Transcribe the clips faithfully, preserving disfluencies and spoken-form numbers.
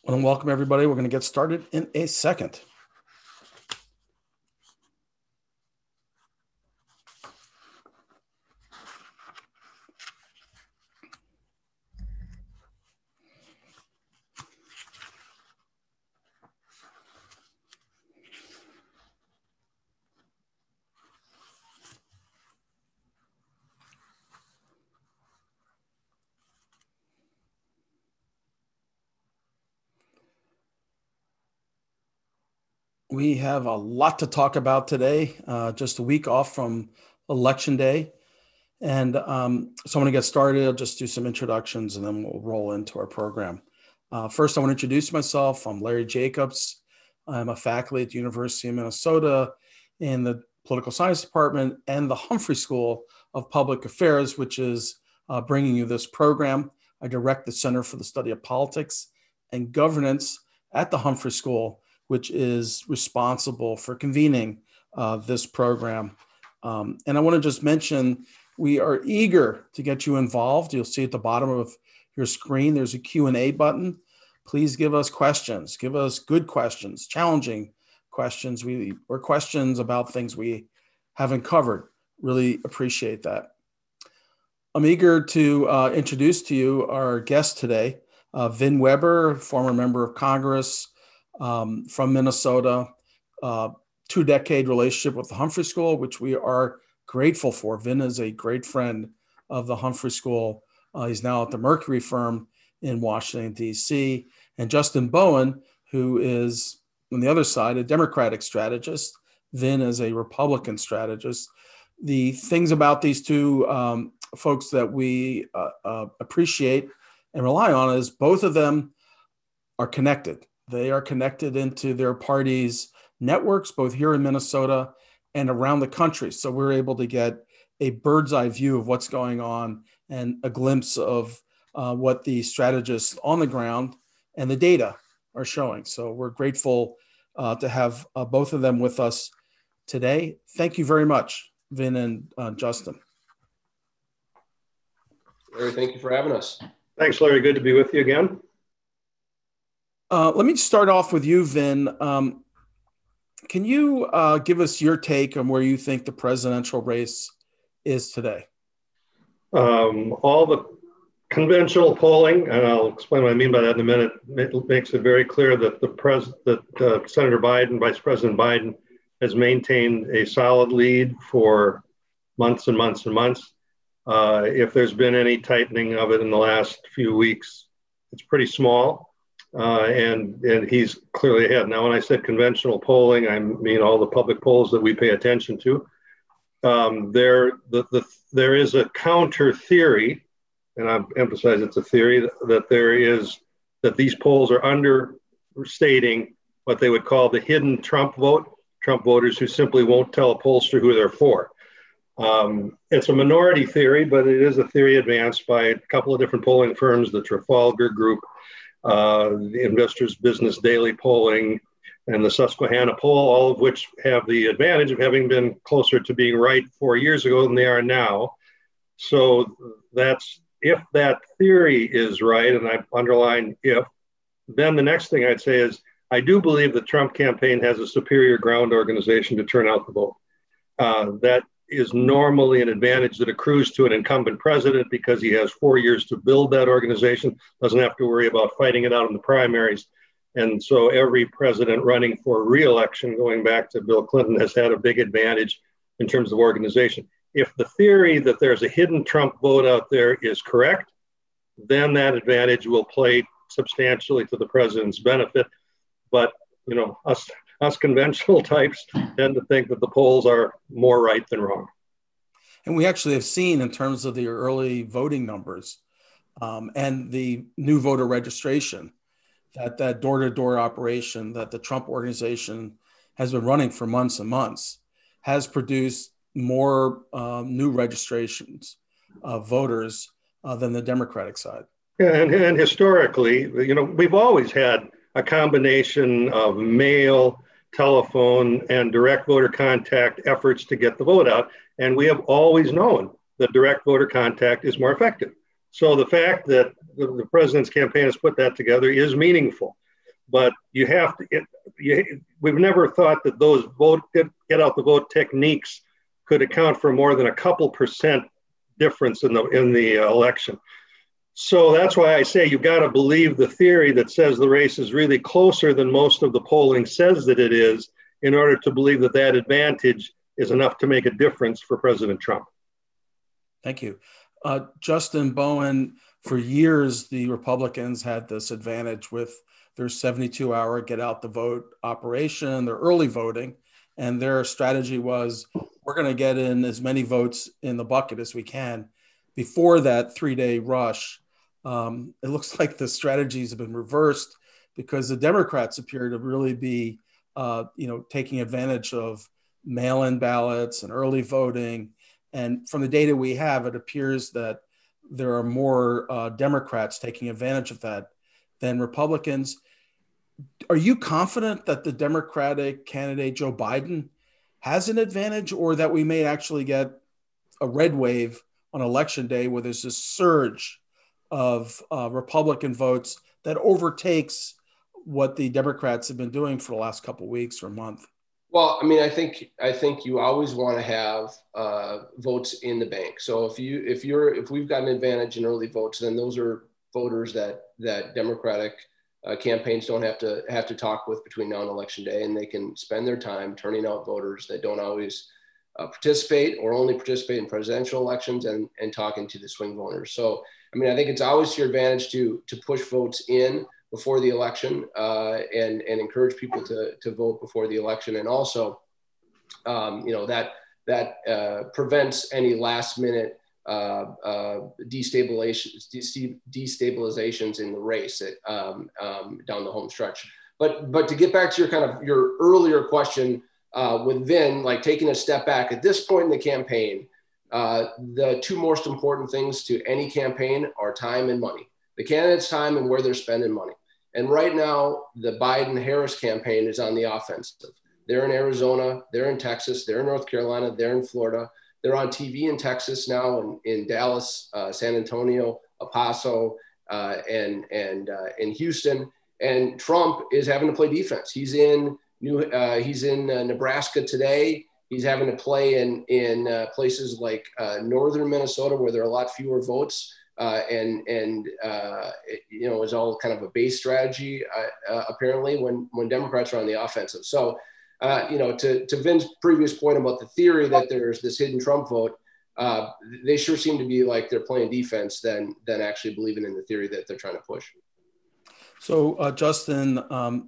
I want to welcome everybody. We're going to get started in a second. We have a lot to talk about today, uh, just a week off from Election Day. And um, so I'm going to get started. I'll just do some introductions and then we'll roll into our program. Uh, first, I want to introduce myself. I'm Larry Jacobs. I'm a faculty at the University of Minnesota in the Political Science Department and the Humphrey School of Public Affairs, which is uh, bringing you this program. I direct the Center for the Study of Politics and Governance at the Humphrey School, which is responsible for convening uh, this program. Um, and I want to just mention, we are eager to get you involved. You'll see at the bottom of your screen, there's a Q and A button. Please give us questions. Give us good questions, challenging questions, we, or questions about things we haven't covered. Really appreciate that. I'm eager to uh, introduce to you our guest today, uh, Vin Weber, former member of Congress, Um, from Minnesota, uh, two-decade relationship with the Humphrey School, which we are grateful for. Vin is a great friend of the Humphrey School. Uh, he's now at the Mercury firm in Washington, D C. And Justin Bowen, who is on the other side, a Democratic strategist. Vin is a Republican strategist. The things about these two um, folks that we uh, uh, appreciate and rely on is both of them are connected. They are connected into their party's networks, both here in Minnesota and around the country. So we're able to get a bird's eye view of what's going on and a glimpse of uh, what the strategists on the ground and the data are showing. So we're grateful uh, to have uh, both of them with us today. Thank you very much, Vin and uh, Justin. Larry, thank you for having us. Thanks, Larry. Good to be with you again. Uh, let me start off with you, Vin. Um, can you uh, give us your take on where you think the presidential race is today? Um, all the conventional polling, and I'll explain what I mean by that in a minute, it makes it very clear that the pres that uh, Senator Biden, Vice President Biden, has maintained a solid lead for months and months and months. Uh, if there's been any tightening of it in the last few weeks, it's pretty small. Uh, and and he's clearly ahead. Now, when I said conventional polling, I mean all the public polls that we pay attention to. Um, there, the, the, there is a counter theory, and I emphasize it's a theory, that, that there is, that these polls are understating what they would call the hidden Trump vote, Trump voters who simply won't tell a pollster who they're for. Um, it's a minority theory, but it is a theory advanced by a couple of different polling firms, the Trafalgar Group, Uh, the Investors Business Daily polling, and the Susquehanna poll, all of which have the advantage of having been closer to being right four years ago than they are now. So that's, if that theory is right, and I underline if, then the next thing I'd say is, I do believe the Trump campaign has a superior ground organization to turn out the vote. Uh, that is normally an advantage that accrues to an incumbent president because he has four years to build that organization, doesn't have to worry about fighting it out in the primaries. And so every president running for re-election, going back to Bill Clinton, has had a big advantage in terms of organization. If the theory that there's a hidden Trump vote out there is correct, then that advantage will play substantially to the president's benefit. But, you know, us Us conventional types tend to think that the polls are more right than wrong. And we actually have seen in terms of the early voting numbers um, and the new voter registration, that that door-to-door operation that the Trump organization has been running for months and months has produced more um, new registrations of voters uh, than the Democratic side. Yeah, and, and historically, you know, we've always had a combination of mail, telephone, and direct voter contact efforts to get the vote out. And we have always known that direct voter contact is more effective. So the fact that the, the president's campaign has put that together is meaningful. but you have to, it, you, we've never thought that those vote, get, get out the vote techniques could account for more than a couple percent difference in the, in the election. So that's why I say you got to believe the theory that says the race is really closer than most of the polling says that it is, in order to believe that that advantage is enough to make a difference for President Trump. Thank you. Uh, Justin Bowen, for years, the Republicans had this advantage with their seventy-two hour get out the vote operation, their early voting. And their strategy was, we're going to get in as many votes in the bucket as we can before that three day rush. Um, it looks like the strategies have been reversed because the Democrats appear to really be, uh, you know, taking advantage of mail-in ballots and early voting. And from the data we have, it appears that there are more uh, Democrats taking advantage of that than Republicans. Are you confident that the Democratic candidate, Joe Biden, has an advantage, or that we may actually get a red wave on election day where there's this surge of uh, Republican votes that overtakes what the Democrats have been doing for the last couple of weeks or month? Well, I mean, I think I think you always want to have uh, votes in the bank. So if you if you're if we've got an advantage in early votes, then those are voters that that Democratic uh, campaigns don't have to have to talk with between now and election day, and they can spend their time turning out voters that don't always uh, participate or only participate in presidential elections, and and talking to the swing voters. So I mean, I think it's always to your advantage to to push votes in before the election uh, and, and encourage people to, to vote before the election. And also, um, you know, that, that uh, prevents any last minute uh, uh, destabilizations, destabilizations in the race at, um, um, down the home stretch. But, but to get back to your kind of your earlier question uh, with Vin, like taking a step back at this point in the campaign, uh, the two most important things to any campaign are time and money. The candidate's time and where they're spending money. And right now, the Biden-Harris campaign is on the offensive. They're in Arizona, they're in Texas, they're in North Carolina, they're in Florida. They're on T V in Texas now, and in Dallas, uh, San Antonio, El Paso, uh, and and uh, in Houston. And Trump is having to play defense. He's in New, uh, he's in uh, Nebraska today. He's having to play in in uh, places like uh, northern Minnesota, where there are a lot fewer votes. Uh, and and uh, it, you know, is all kind of a base strategy uh, uh, apparently when when Democrats are on the offensive. So, uh, you know, to to Vin's previous point about the theory that there's this hidden Trump vote, uh, they sure seem to be like they're playing defense than than actually believing in the theory that they're trying to push. So, uh, Justin, um,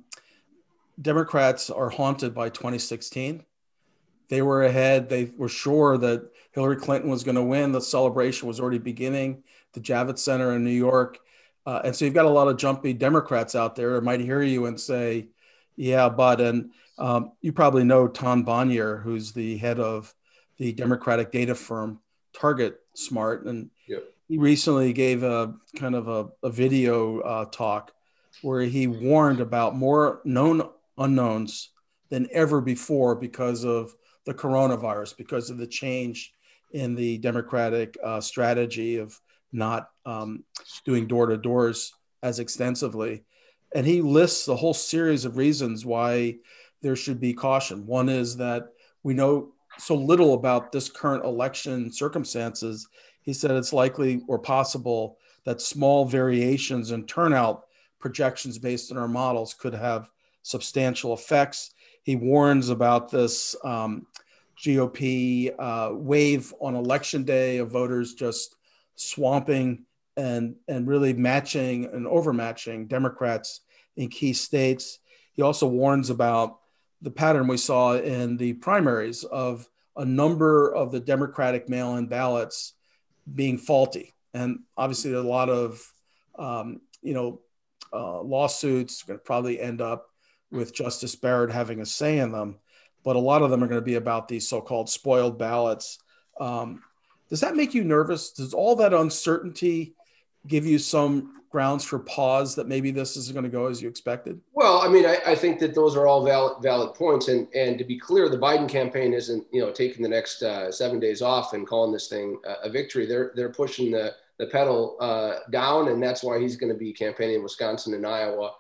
Democrats are haunted by twenty sixteen. They were ahead. They were sure that Hillary Clinton was going to win. The celebration was already beginning. The Javits Center in New York. Uh, and so you've got a lot of jumpy Democrats out there that might hear you and say, yeah, but, and um, you probably know Tom Bonnier, who's the head of the Democratic data firm Target Smart. And yep. He recently gave a kind of a, a video uh, talk where he warned about more known unknowns than ever before because of the coronavirus, because of the change in the Democratic uh, strategy of not um, doing door-to-doors as extensively. And he lists a whole series of reasons why there should be caution. One is that we know so little about this current election circumstances. He said it's likely or possible that small variations in turnout projections based on our models could have substantial effects. He warns about this um, G O P uh, wave on election day of voters just swamping and, and really matching and overmatching Democrats in key states. He also warns about the pattern we saw in the primaries of a number of the Democratic mail-in ballots being faulty. And obviously a lot of, um, you know, uh, lawsuits are going to probably end up with Justice Barrett having a say in them. But a lot of them are going to be about these so-called spoiled ballots. Um, does that make you nervous? Does all that uncertainty give you some grounds for pause that maybe this isn't going to go as you expected? Well, I mean, I, I think that those are all valid valid points. And and to be clear, the Biden campaign isn't, you know, taking the next uh, seven days off and calling this thing a, a victory. They're they're pushing the the pedal uh, down, and that's why he's going to be campaigning in Wisconsin and Iowa.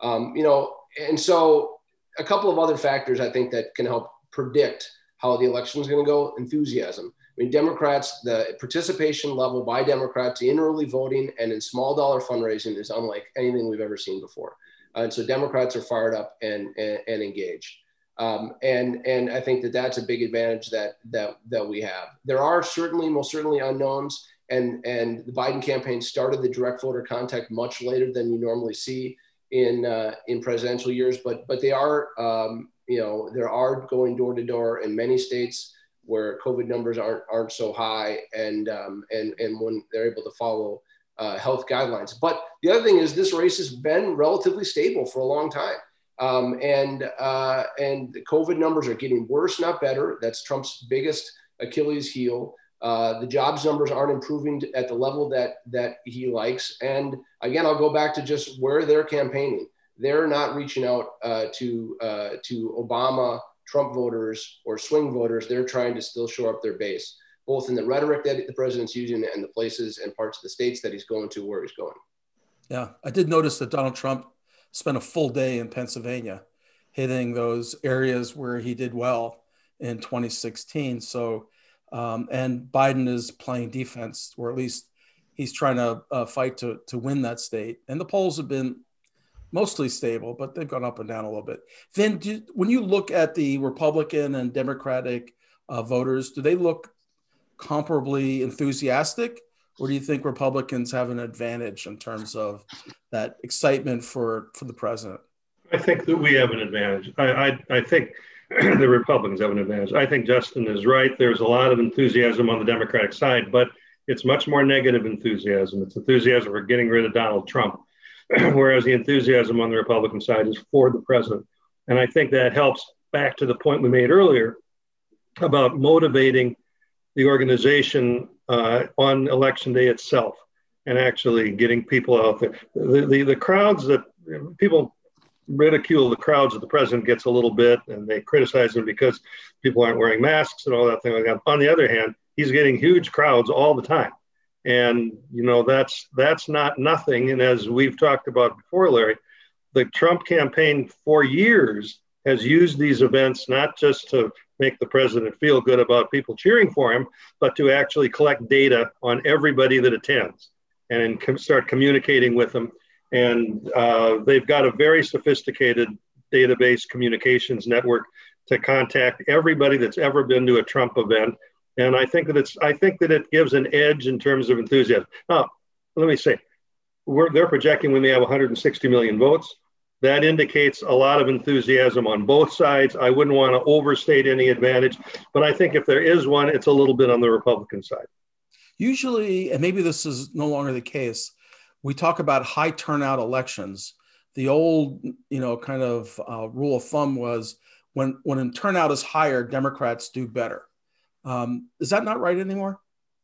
Um, you know, and so a couple of other factors I think that can help predict how the election is going to go. Enthusiasm. I mean, Democrats, the participation level by Democrats in early voting and in small dollar fundraising is unlike anything we've ever seen before. Uh, and so Democrats are fired up and, and, and engaged. Um, and, and I think that that's a big advantage that, that, that we have. There are certainly, most certainly unknowns, and, and the Biden campaign started the direct voter contact much later than you normally see in, uh, in presidential years, but, but they are, um, you know, there are going door to door in many states where COVID numbers aren't, aren't so high, and, um, and, and when they're able to follow uh, health guidelines. But the other thing is this race has been relatively stable for a long time. Um, and, uh, and the COVID numbers are getting worse, not better. That's Trump's biggest Achilles heel. Uh, the jobs numbers aren't improving at the level that, that he likes. And again, I'll go back to just where they're campaigning. They're not reaching out uh, to, uh, to Obama, Trump voters, or swing voters. They're trying to still shore up their base, both in the rhetoric that the president's using and the places and parts of the states that he's going to, where he's going. Yeah, I did notice that Donald Trump spent a full day in Pennsylvania hitting those areas where he did well in twenty sixteen. So, um, and Biden is playing defense, or at least he's trying to uh, fight to, to win that state. And the polls have been mostly stable, but they've gone up and down a little bit. Vin, do, when you look at the Republican and Democratic uh, voters, do they look comparably enthusiastic, or do you think Republicans have an advantage in terms of that excitement for, for the president? I think that we have an advantage. I, I, I think the Republicans have an advantage. I think Justin is right. There's a lot of enthusiasm on the Democratic side, but it's much more negative enthusiasm. It's enthusiasm for getting rid of Donald Trump, whereas the enthusiasm on the Republican side is for the president. And I think that helps back to the point we made earlier about motivating the organization uh, on election day itself and actually getting people out there. The, the, the crowds that people ridicule the crowds that the president gets a little bit, and they criticize him because people aren't wearing masks and all that thing like that. On the other hand, he's getting huge crowds all the time. And, you know, that's that's not nothing. And as we've talked about before, Larry, the Trump campaign for years has used these events not just to make the president feel good about people cheering for him, but to actually collect data on everybody that attends and com- start communicating with them. And uh, they've got a very sophisticated database communications network to contact everybody that's ever been to a Trump event. And I think that it's, I think that it gives an edge in terms of enthusiasm. Now, let me say, we're, they're projecting we may have one hundred sixty million votes. That indicates a lot of enthusiasm on both sides. I wouldn't want to overstate any advantage, but I think if there is one, it's a little bit on the Republican side. Usually, and maybe this is no longer the case, we talk about high turnout elections. The old, you know, kind of uh, rule of thumb was when, when turnout is higher, Democrats do better. Um, is that not right anymore?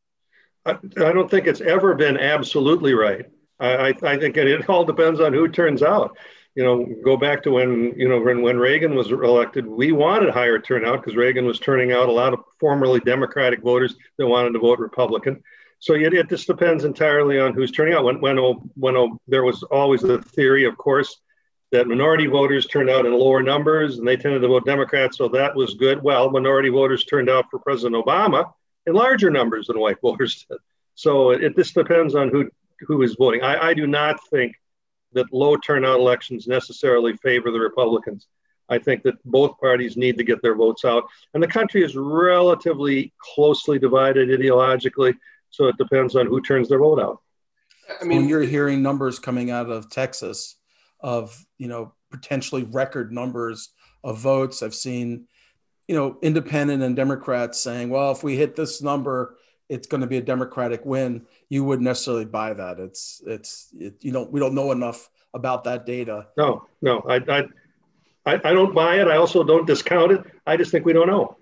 I, I don't think it's ever been absolutely right. I, I, I think it, it all depends on who turns out. You know, go back to when, you know, when, when Reagan was elected, we wanted higher turnout because Reagan was turning out a lot of formerly Democratic voters that wanted to vote Republican. So it, it just depends entirely on who's turning out. When, when, when there was always the theory, of course, that minority voters turned out in lower numbers and they tended to vote Democrats, so that was good. Well, minority voters turned out for President Obama in larger numbers than white voters did. So it, it just depends on who, who is voting. I, I do not think that low turnout elections necessarily favor the Republicans. I think that both parties need to get their votes out. And the country is relatively closely divided ideologically, so it depends on who turns their vote out. I mean, when you're hearing numbers coming out of Texas of, you know, potentially record numbers of votes, I've seen, you know, independent and Democrats saying, well, if we hit this number, it's going to be a Democratic win. You wouldn't necessarily buy that. It's, it's, it, you know, we don't know enough about that data. No, no, I, I, I don't buy it. I also don't discount it. I just think we don't know.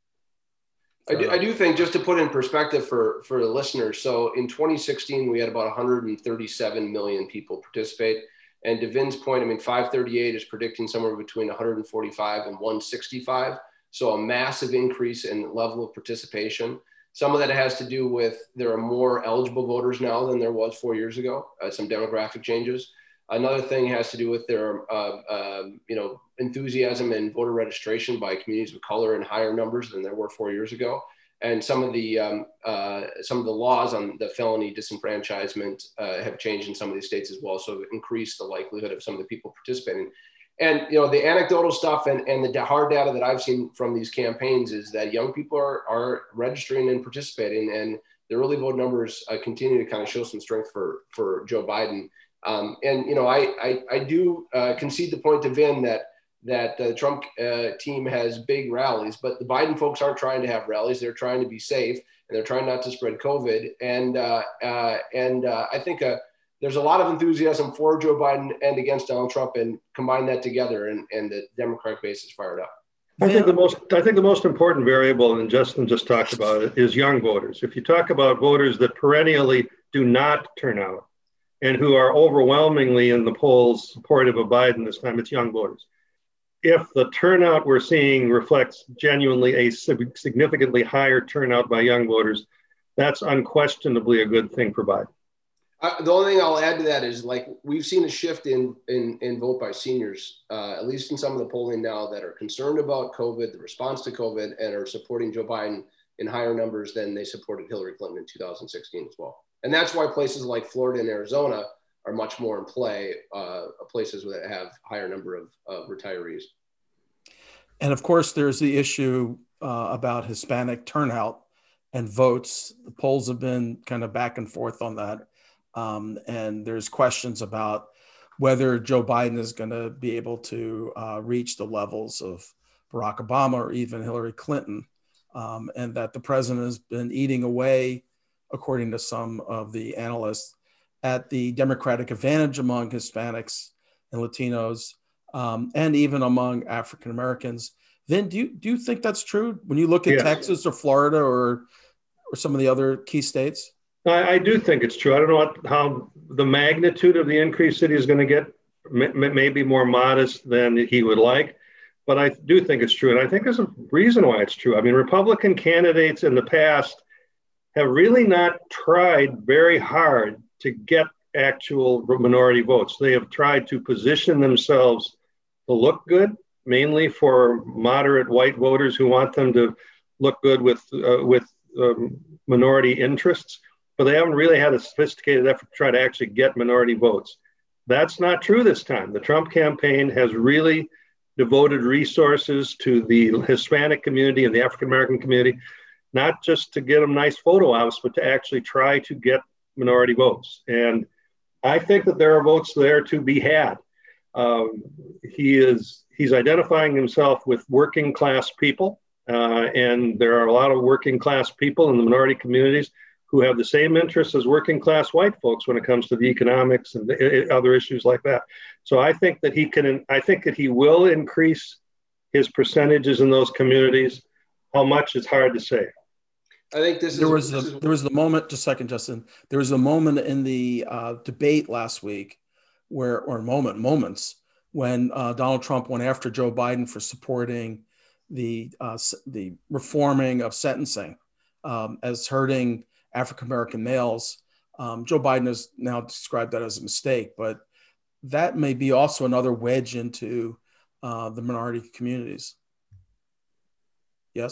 I do, I do think, just to put in perspective for, for the listeners, so in twenty sixteen, we had about one hundred thirty-seven million people participate. And to Vin's point, I mean, five thirty-eight is predicting somewhere between one hundred forty-five and one hundred sixty-five. So a massive increase in level of participation. Some of that has to do with there are more eligible voters now than there was four years ago, uh, some demographic changes. Another thing has to do with their, uh, um, you know, enthusiasm and voter registration by communities of color in higher numbers than there were four years ago. And some of the um, uh, some of the laws on the felony disenfranchisement uh, have changed in some of these states as well, so increased the likelihood of some of the people participating. And you know, the anecdotal stuff and, and the hard data that I've seen from these campaigns is that young people are are registering and participating, and the early vote numbers uh, continue to kind of show some strength for for Joe Biden. Um, and you know, I I, I do uh, concede the point to Vin that. that the Trump uh, team has big rallies, but the Biden folks aren't trying to have rallies. They're trying to be safe, and they're trying not to spread COVID. And uh, uh, and uh, I think uh, there's a lot of enthusiasm for Joe Biden and against Donald Trump, and combine that together, and, and the Democratic base is fired up. I think the most I think the most important variable, and Justin just talked about it, is young voters. If you talk about voters that perennially do not turn out and who are overwhelmingly in the polls supportive of Biden this time, it's young voters. If the turnout we're seeing reflects genuinely a significantly higher turnout by young voters, that's unquestionably a good thing for Biden. Uh, the only thing I'll add to that is, like, we've seen a shift in in, in vote by seniors, uh, at least in some of the polling now, that are concerned about COVID, the response to COVID, and are supporting Joe Biden in higher numbers than they supported Hillary Clinton in two thousand sixteen as well. And that's why places like Florida and Arizona are much more in play, uh, places that have higher number of, of retirees. And of course, there's the issue uh, about Hispanic turnout and votes. The polls have been kind of back and forth on that. Um, and there's questions about whether Joe Biden is going to be able to uh, reach the levels of Barack Obama or even Hillary Clinton. Um, and that the president has been eating away, according to some of the analysts, at the Democratic advantage among Hispanics and Latinos, um, and even among African Americans. Vin, do you do you think that's true when you look at yes. Texas or Florida or or some of the other key states? I, I do think it's true. I don't know what, how the magnitude of the increase that he's going to get may, may be more modest than he would like, but I do think it's true. And I think there's a reason why it's true. I mean, Republican candidates in the past have really not tried very hard to get actual minority votes. They have tried to position themselves to look good, mainly for moderate white voters who want them to look good with uh, with um, minority interests, but they haven't really had a sophisticated effort to try to actually get minority votes. That's not true this time. The Trump campaign has really devoted resources to the Hispanic community and the African American community, not just to get them nice photo ops, but to actually try to get minority votes. And I think that there are votes there to be had. Um, he is he's identifying himself with working class people, uh, and there are a lot of working class people in the minority communities who have the same interests as working class white folks when it comes to the economics and the, uh, other issues like that. So I think that he can. I think that he will increase his percentages in those communities. How much is hard to say. I think this there is, was this the, is, there was the moment. Just a second, Justin. There was a moment in the uh, debate last week, where or moment moments. when uh, Donald Trump went after Joe Biden for supporting the uh, the reforming of sentencing um, as hurting African-American males. Um, Joe Biden has now described that as a mistake, but that may be also another wedge into uh, the minority communities. Yes?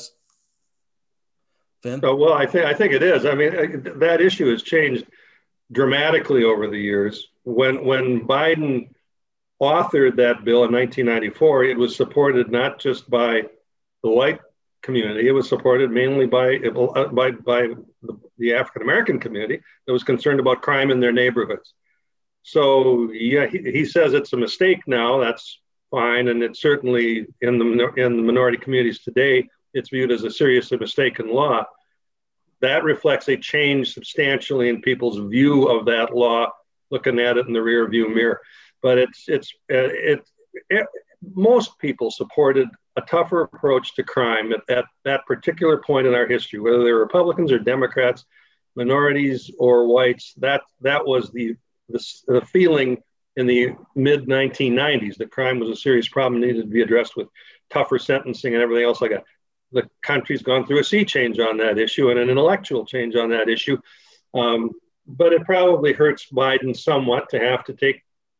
Vin? Oh, well, I think I think it is. I mean, that issue has changed dramatically over the years. When when Biden authored that bill in nineteen ninety-four, it was supported not just by the white community, it was supported mainly by by, by the, the African American community that was concerned about crime in their neighborhoods. So yeah, he, he says it's a mistake now. That's fine, and it's certainly in the in the minority communities today, it's viewed as a serious mistake in law. That reflects a change substantially in people's view of that law, looking at it in the rear view mirror. But it's it's uh, it, it most people supported a tougher approach to crime at that that particular point in our history, whether they're Republicans or Democrats, minorities or whites. That that was the the, the feeling in the mid nineteen nineties that crime was a serious problem, needed to be addressed with tougher sentencing and everything else like that. The country's gone through a sea change on that issue and an intellectual change on that issue. Um, but it probably hurts Biden somewhat to have to take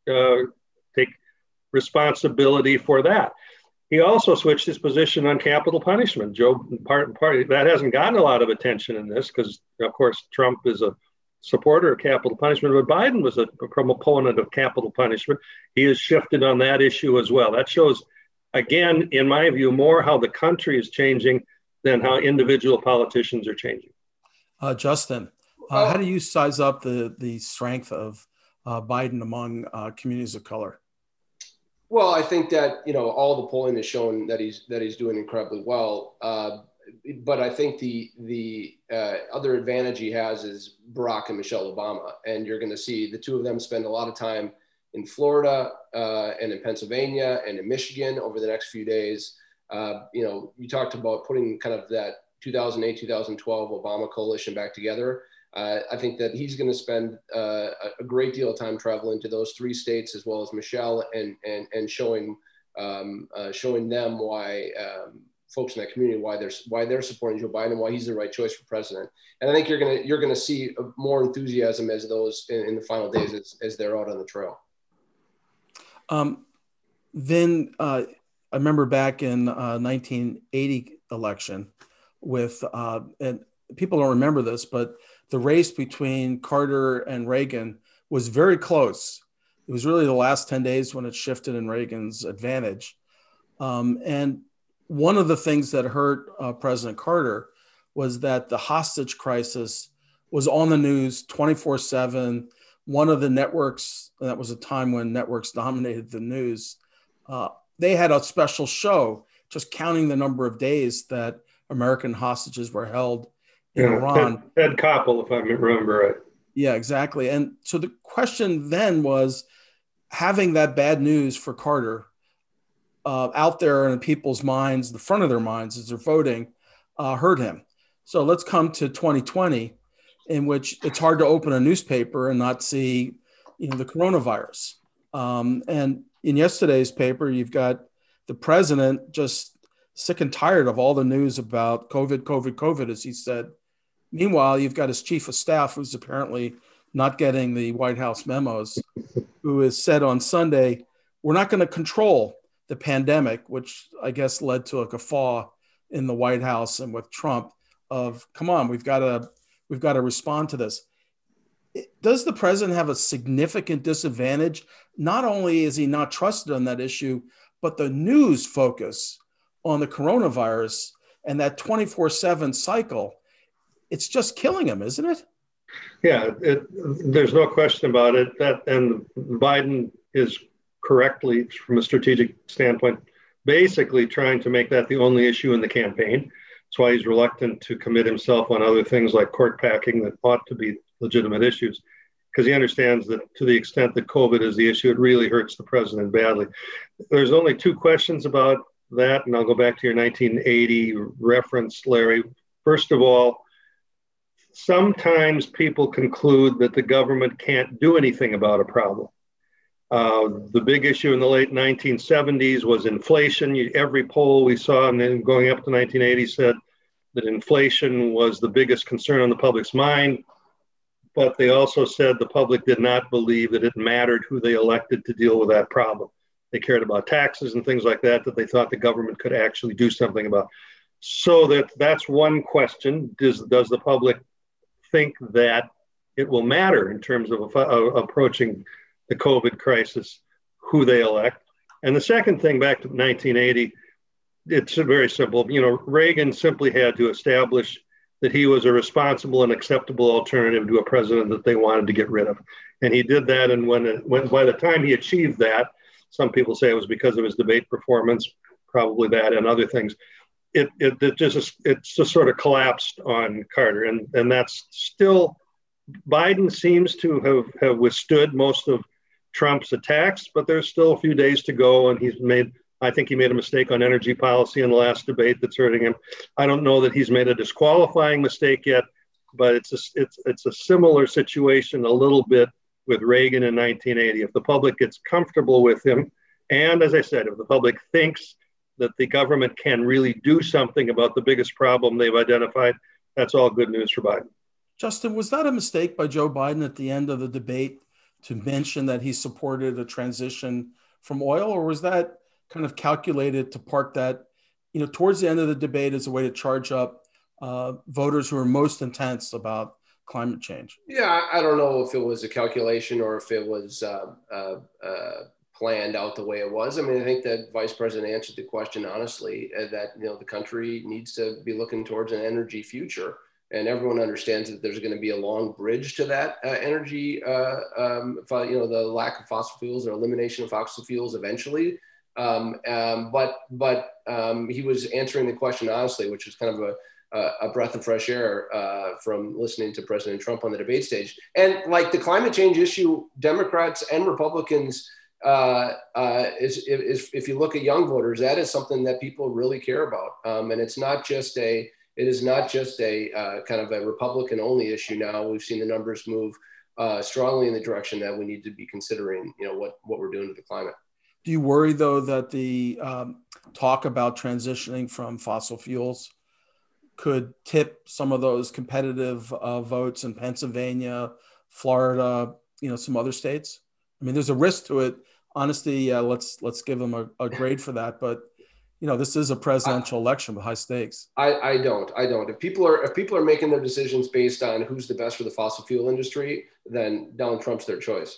uh, take responsibility for that. He also switched his position on capital punishment. Joe, part, part that hasn't gotten a lot of attention in this because, of course, Trump is a supporter of capital punishment, but Biden was a, a proponent of capital punishment. He has shifted on that issue as well. That shows, again, in my view, more how the country is changing than how individual politicians are changing. Uh, Justin, uh, how do you size up the, the strength of uh, Biden among uh, communities of color? Well, I think that, you know, all the polling has shown that he's that he's doing incredibly well. Uh, but I think the the uh, other advantage he has is Barack and Michelle Obama. And you're going to see the two of them spend a lot of time in Florida uh, and in Pennsylvania and in Michigan over the next few days. Uh, you know, you talked about putting kind of that two thousand eight, two thousand twelve Obama coalition back together. Uh, I think that he's going to spend uh, a great deal of time traveling to those three states as well as Michelle and and and showing um, uh, showing them why um, folks in that community why they're why they're supporting Joe Biden and why he's the right choice for president. And I think you're gonna you're gonna see more enthusiasm as those in, in the final days as, as they're out on the trail. Um, then uh, I remember back in uh, nineteen eighty election with uh, and people don't remember this, but the race between Carter and Reagan was very close. It was really the last ten days when it shifted in Reagan's advantage. Um, and one of the things that hurt uh, President Carter was that the hostage crisis was on the news twenty-four seven. One of the networks, and that was a time when networks dominated the news, uh, they had a special show just counting the number of days that American hostages were held in yeah, Iran. Ted, Ted Koppel, if I remember right. Yeah, exactly. And so the question then was, having that bad news for Carter uh, out there in people's minds, the front of their minds as they're voting, uh, hurt him. So let's come to twenty twenty, in which it's hard to open a newspaper and not see, you know, the coronavirus. Um, and in yesterday's paper, you've got the president just sick and tired of all the news about COVID, COVID, COVID, as he said. Meanwhile, you've got his chief of staff, who's apparently not getting the White House memos, who has said on Sunday, we're not going to control the pandemic, which I guess led to a guffaw in the White House and with Trump of, come on, we've got to we've got to respond to this. Does the president have a significant disadvantage? Not only is he not trusted on that issue, but the news focus on the coronavirus and that twenty-four seven cycle, it's just killing him, isn't it? Yeah, it, there's no question about it. That and Biden is correctly, from a strategic standpoint, basically trying to make that the only issue in the campaign. That's why he's reluctant to commit himself on other things like court packing that ought to be legitimate issues, because he understands that to the extent that COVID is the issue, it really hurts the president badly. There's only two questions about that, and I'll go back to your nineteen eighty reference, Larry. First of all, sometimes people conclude that the government can't do anything about a problem. Uh, the big issue in the late nineteen seventies was inflation. You, every poll we saw, and then going up to nineteen eighty, said that inflation was the biggest concern on the public's mind. But they also said the public did not believe that it mattered who they elected to deal with that problem. They cared about taxes and things like that, that they thought the government could actually do something about. So that that's one question. Does, does the public think that it will matter in terms of uh, approaching the COVID crisis, who they elect? And the second thing, back to nineteen eighty, it's very simple. You know, Reagan simply had to establish that he was a responsible and acceptable alternative to a president that they wanted to get rid of. And he did that. And when, it, when by the time he achieved that, some people say it was because of his debate performance, probably that and other things. It, it, it just it just sort of collapsed on Carter. And, and that's still, Biden seems to have, have withstood most of Trump's attacks, but there's still a few days to go. And he's made, I think he made a mistake on energy policy in the last debate that's hurting him. I don't know that he's made a disqualifying mistake yet, but it's a, it's, it's a similar situation a little bit with Reagan in nineteen eighty. If the public gets comfortable with him, and as I said, if the public thinks that the government can really do something about the biggest problem they've identified, that's all good news for Biden. Justin, was that a mistake by Joe Biden at the end of the debate to mention that he supported a transition from oil, or was that kind of calculated to park that, you know, towards the end of the debate as a way to charge up uh, voters who are most intense about climate change? Yeah, I don't know if it was a calculation or if it was uh, uh, uh, planned out the way it was. I mean, I think that Vice President answered the question honestly, uh, that, you know, the country needs to be looking towards an energy future. And everyone understands that there's going to be a long bridge to that uh, energy, uh, um, you know, the lack of fossil fuels or elimination of fossil fuels eventually. Um, um, but but um, he was answering the question honestly, which was kind of a a breath of fresh air uh, from listening to President Trump on the debate stage. And like the climate change issue, Democrats and Republicans, uh, uh, is, is if you look at young voters, that is something that people really care about. Um, and it's not just a, it is not just a uh, kind of a Republican only issue now. We've seen the numbers move uh, strongly in the direction that we need to be considering, you know, what, what we're doing to the climate. Do you worry though that the um, talk about transitioning from fossil fuels could tip some of those competitive uh, votes in Pennsylvania, Florida, you know, some other states? I mean, there's a risk to it. Honestly, uh, let's let's give them a, a grade for that. But you know, this is a presidential I, election with high stakes. I, I don't. I don't. If people are if people are making their decisions based on who's the best for the fossil fuel industry, then Donald Trump's their choice.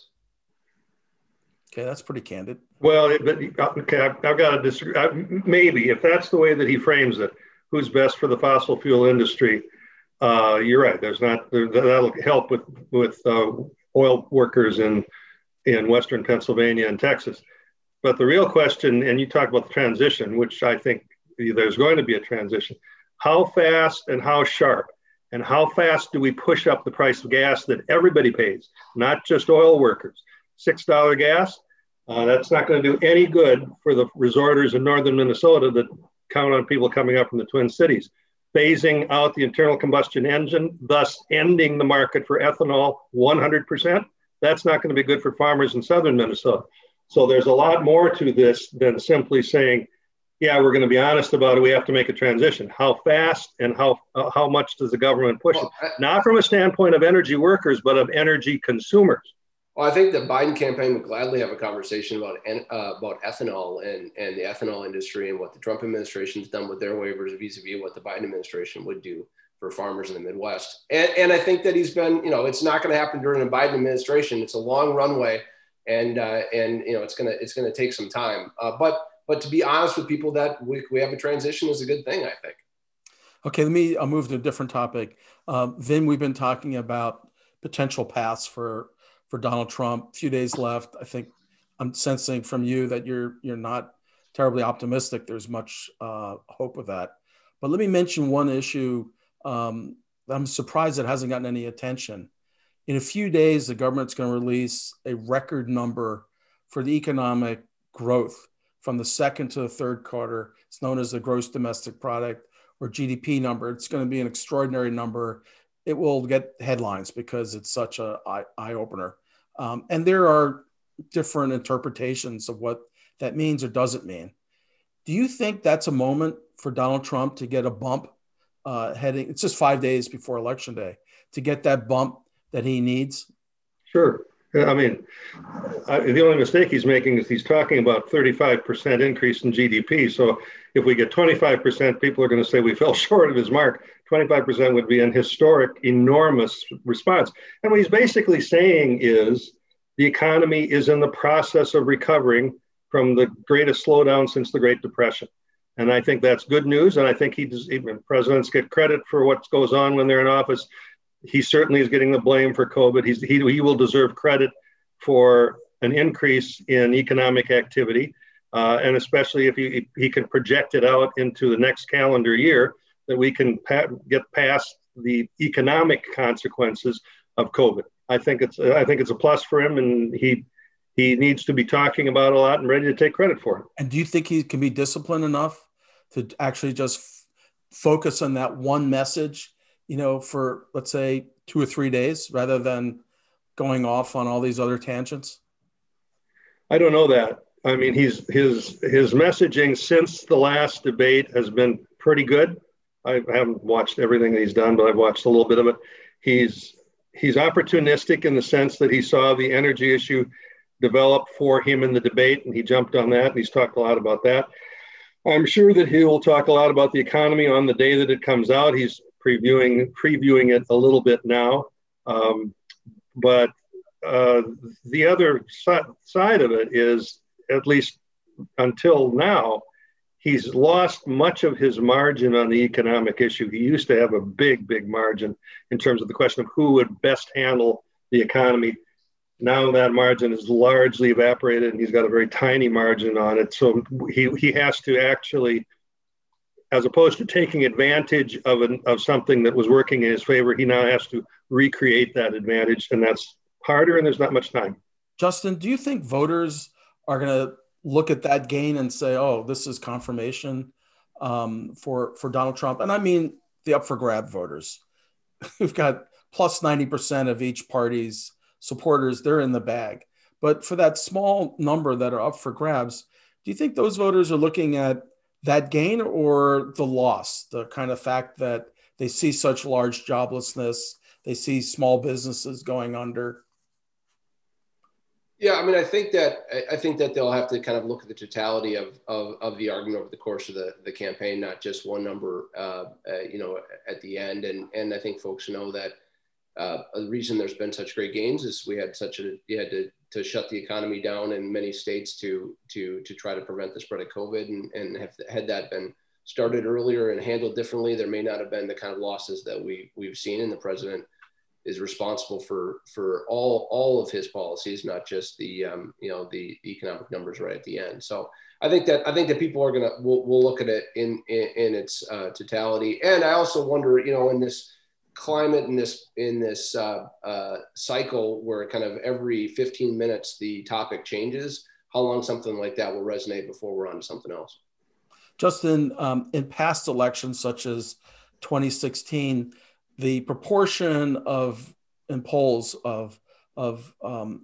Okay, that's pretty candid. Well, but okay, I've, I've got to disagree. I, maybe if that's the way that he frames it, who's best for the fossil fuel industry? Uh, you're right. There's not there, that'll help with with uh, oil workers in in Western Pennsylvania and Texas. But the real question, and you talk about the transition, which I think there's going to be a transition. How fast and how sharp, and how fast do we push up the price of gas that everybody pays, not just oil workers? Six dollar gas. Uh, that's not going to do any good for the resorters in northern Minnesota that count on people coming up from the Twin Cities. Phasing out the internal combustion engine, thus ending the market for ethanol one hundred percent. That's not going to be good for farmers in southern Minnesota. So there's a lot more to this than simply saying, yeah, we're going to be honest about it. We have to make a transition. How fast and how uh, how much does the government push well, it? Not from a standpoint of energy workers, but of energy consumers. Well, I think the Biden campaign would gladly have a conversation about uh, about ethanol and, and the ethanol industry and what the Trump administration has done with their waivers vis-a-vis what the Biden administration would do for farmers in the Midwest. And, and I think that he's been, you know, it's not going to happen during the Biden administration. It's a long runway, and uh, and you know, it's gonna it's gonna take some time. Uh, but but to be honest with people, that we we have a transition is a good thing, I think. Okay, let me I'll move to a different topic. Uh, Vin, we've been talking about potential paths for. for Donald Trump. A few days left. I think I'm sensing from you that you're you're not terribly optimistic. There's much uh, hope with that. But let me mention one issue um, that I'm surprised it hasn't gotten any attention. In a few days, the government's going to release a record number for the economic growth from the second to the third quarter. It's known as the gross domestic product or G D P number. It's going to be an extraordinary number. It will get headlines because it's such a eye opener. Um, and there are different interpretations of what that means or doesn't mean. Do you think that's a moment for Donald Trump to get a bump uh, heading? It's just five days before Election Day to get that bump that he needs? Sure. I mean, I, the only mistake he's making is he's talking about thirty-five percent increase in G D P. So if we get twenty-five percent, people are going to say we fell short of his mark. twenty-five percent would be an historic, enormous response. And what he's basically saying is the economy is in the process of recovering from the greatest slowdown since the Great Depression. And I think that's good news. And I think he does, even presidents get credit for what goes on when they're in office. He certainly is getting the blame for COVID. He's, he, he will deserve credit for an increase in economic activity. Uh, and especially if he, he can project it out into the next calendar year, that we can pa- get past the economic consequences of COVID. I think it's I think it's a plus for him, and he he needs to be talking about a lot and ready to take credit for it. And do you think he can be disciplined enough to actually just f- focus on that one message, you know, for let's say two or three days rather than going off on all these other tangents? I don't know that. I mean, he's his his messaging since the last debate has been pretty good. I haven't watched everything that he's done, but I've watched a little bit of it. He's he's opportunistic in the sense that he saw the energy issue develop for him in the debate, and he jumped on that, and he's talked a lot about that. I'm sure that he will talk a lot about the economy on the day that it comes out. He's previewing previewing it a little bit now. Um, but uh, the other si- side of it is, at least until now, he's lost much of his margin on the economic issue. He used to have a big, big margin in terms of the question of who would best handle the economy. Now that margin is largely evaporated, and he's got a very tiny margin on it. So he, he has to actually, as opposed to taking advantage of an, of something that was working in his favor, he now has to recreate that advantage, and that's harder, and there's not much time. Justin, do you think voters are going to look at that gain and say, oh, this is confirmation um, for, for Donald Trump? And I mean the up for grab voters. We've got plus ninety percent of each party's supporters, they're in the bag. But for that small number that are up for grabs, do you think those voters are looking at that gain or the loss, the kind of fact that they see such large joblessness, they see small businesses going under? Yeah, I mean, I think that I think that they'll have to kind of look at the totality of of, of the argument over the course of the, the campaign, not just one number, uh, uh, you know, at the end. And and I think folks know that uh, the reason there's been such great gains is we had such a you had to to shut the economy down in many states to to to try to prevent the spread of COVID, and and have, had that been started earlier and handled differently, there may not have been the kind of losses that we we've seen. And the president is responsible for for all all of his policies, not just the um, you know the, the economic numbers right at the end. So I think that I think that people are gonna will will look at it in in, in its uh, totality. And I also wonder, you know, in this climate, in this in this uh, uh, cycle where kind of every fifteen minutes the topic changes, how long something like that will resonate before we're on to something else. Justin, um, in past elections such as twenty sixteen, the proportion of in polls of of um,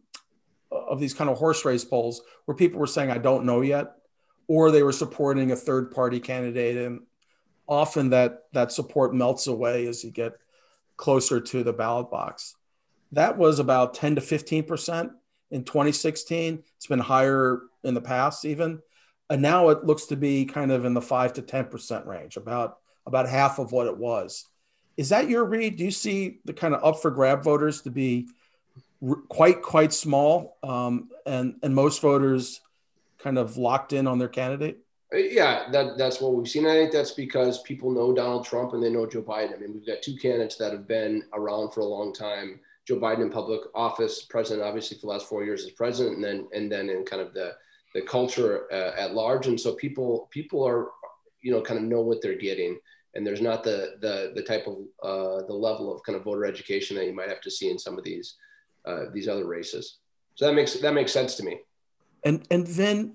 of these kind of horse race polls where people were saying, I don't know yet, or they were supporting a third party candidate, and often that that support melts away as you get closer to the ballot box. That was about ten to fifteen percent in twenty sixteen. It's been higher in the past even. And now it looks to be kind of in the five to ten percent range, about, about half of what it was. Is that your read? Do you see the kind of up for grab voters to be r- quite, quite small, um, and, and most voters kind of locked in on their candidate? Yeah, that, that's what we've seen. I think that's because people know Donald Trump and they know Joe Biden. I mean, we've got two candidates that have been around for a long time. Joe Biden in public office, president, obviously for the last four years as president, and then and then in kind of the the culture uh, at large. And so people people are, you know, kind of know what they're getting. And there's not the the the type of uh, the level of kind of voter education that you might have to see in some of these uh, these other races. So that makes that makes sense to me. And and then,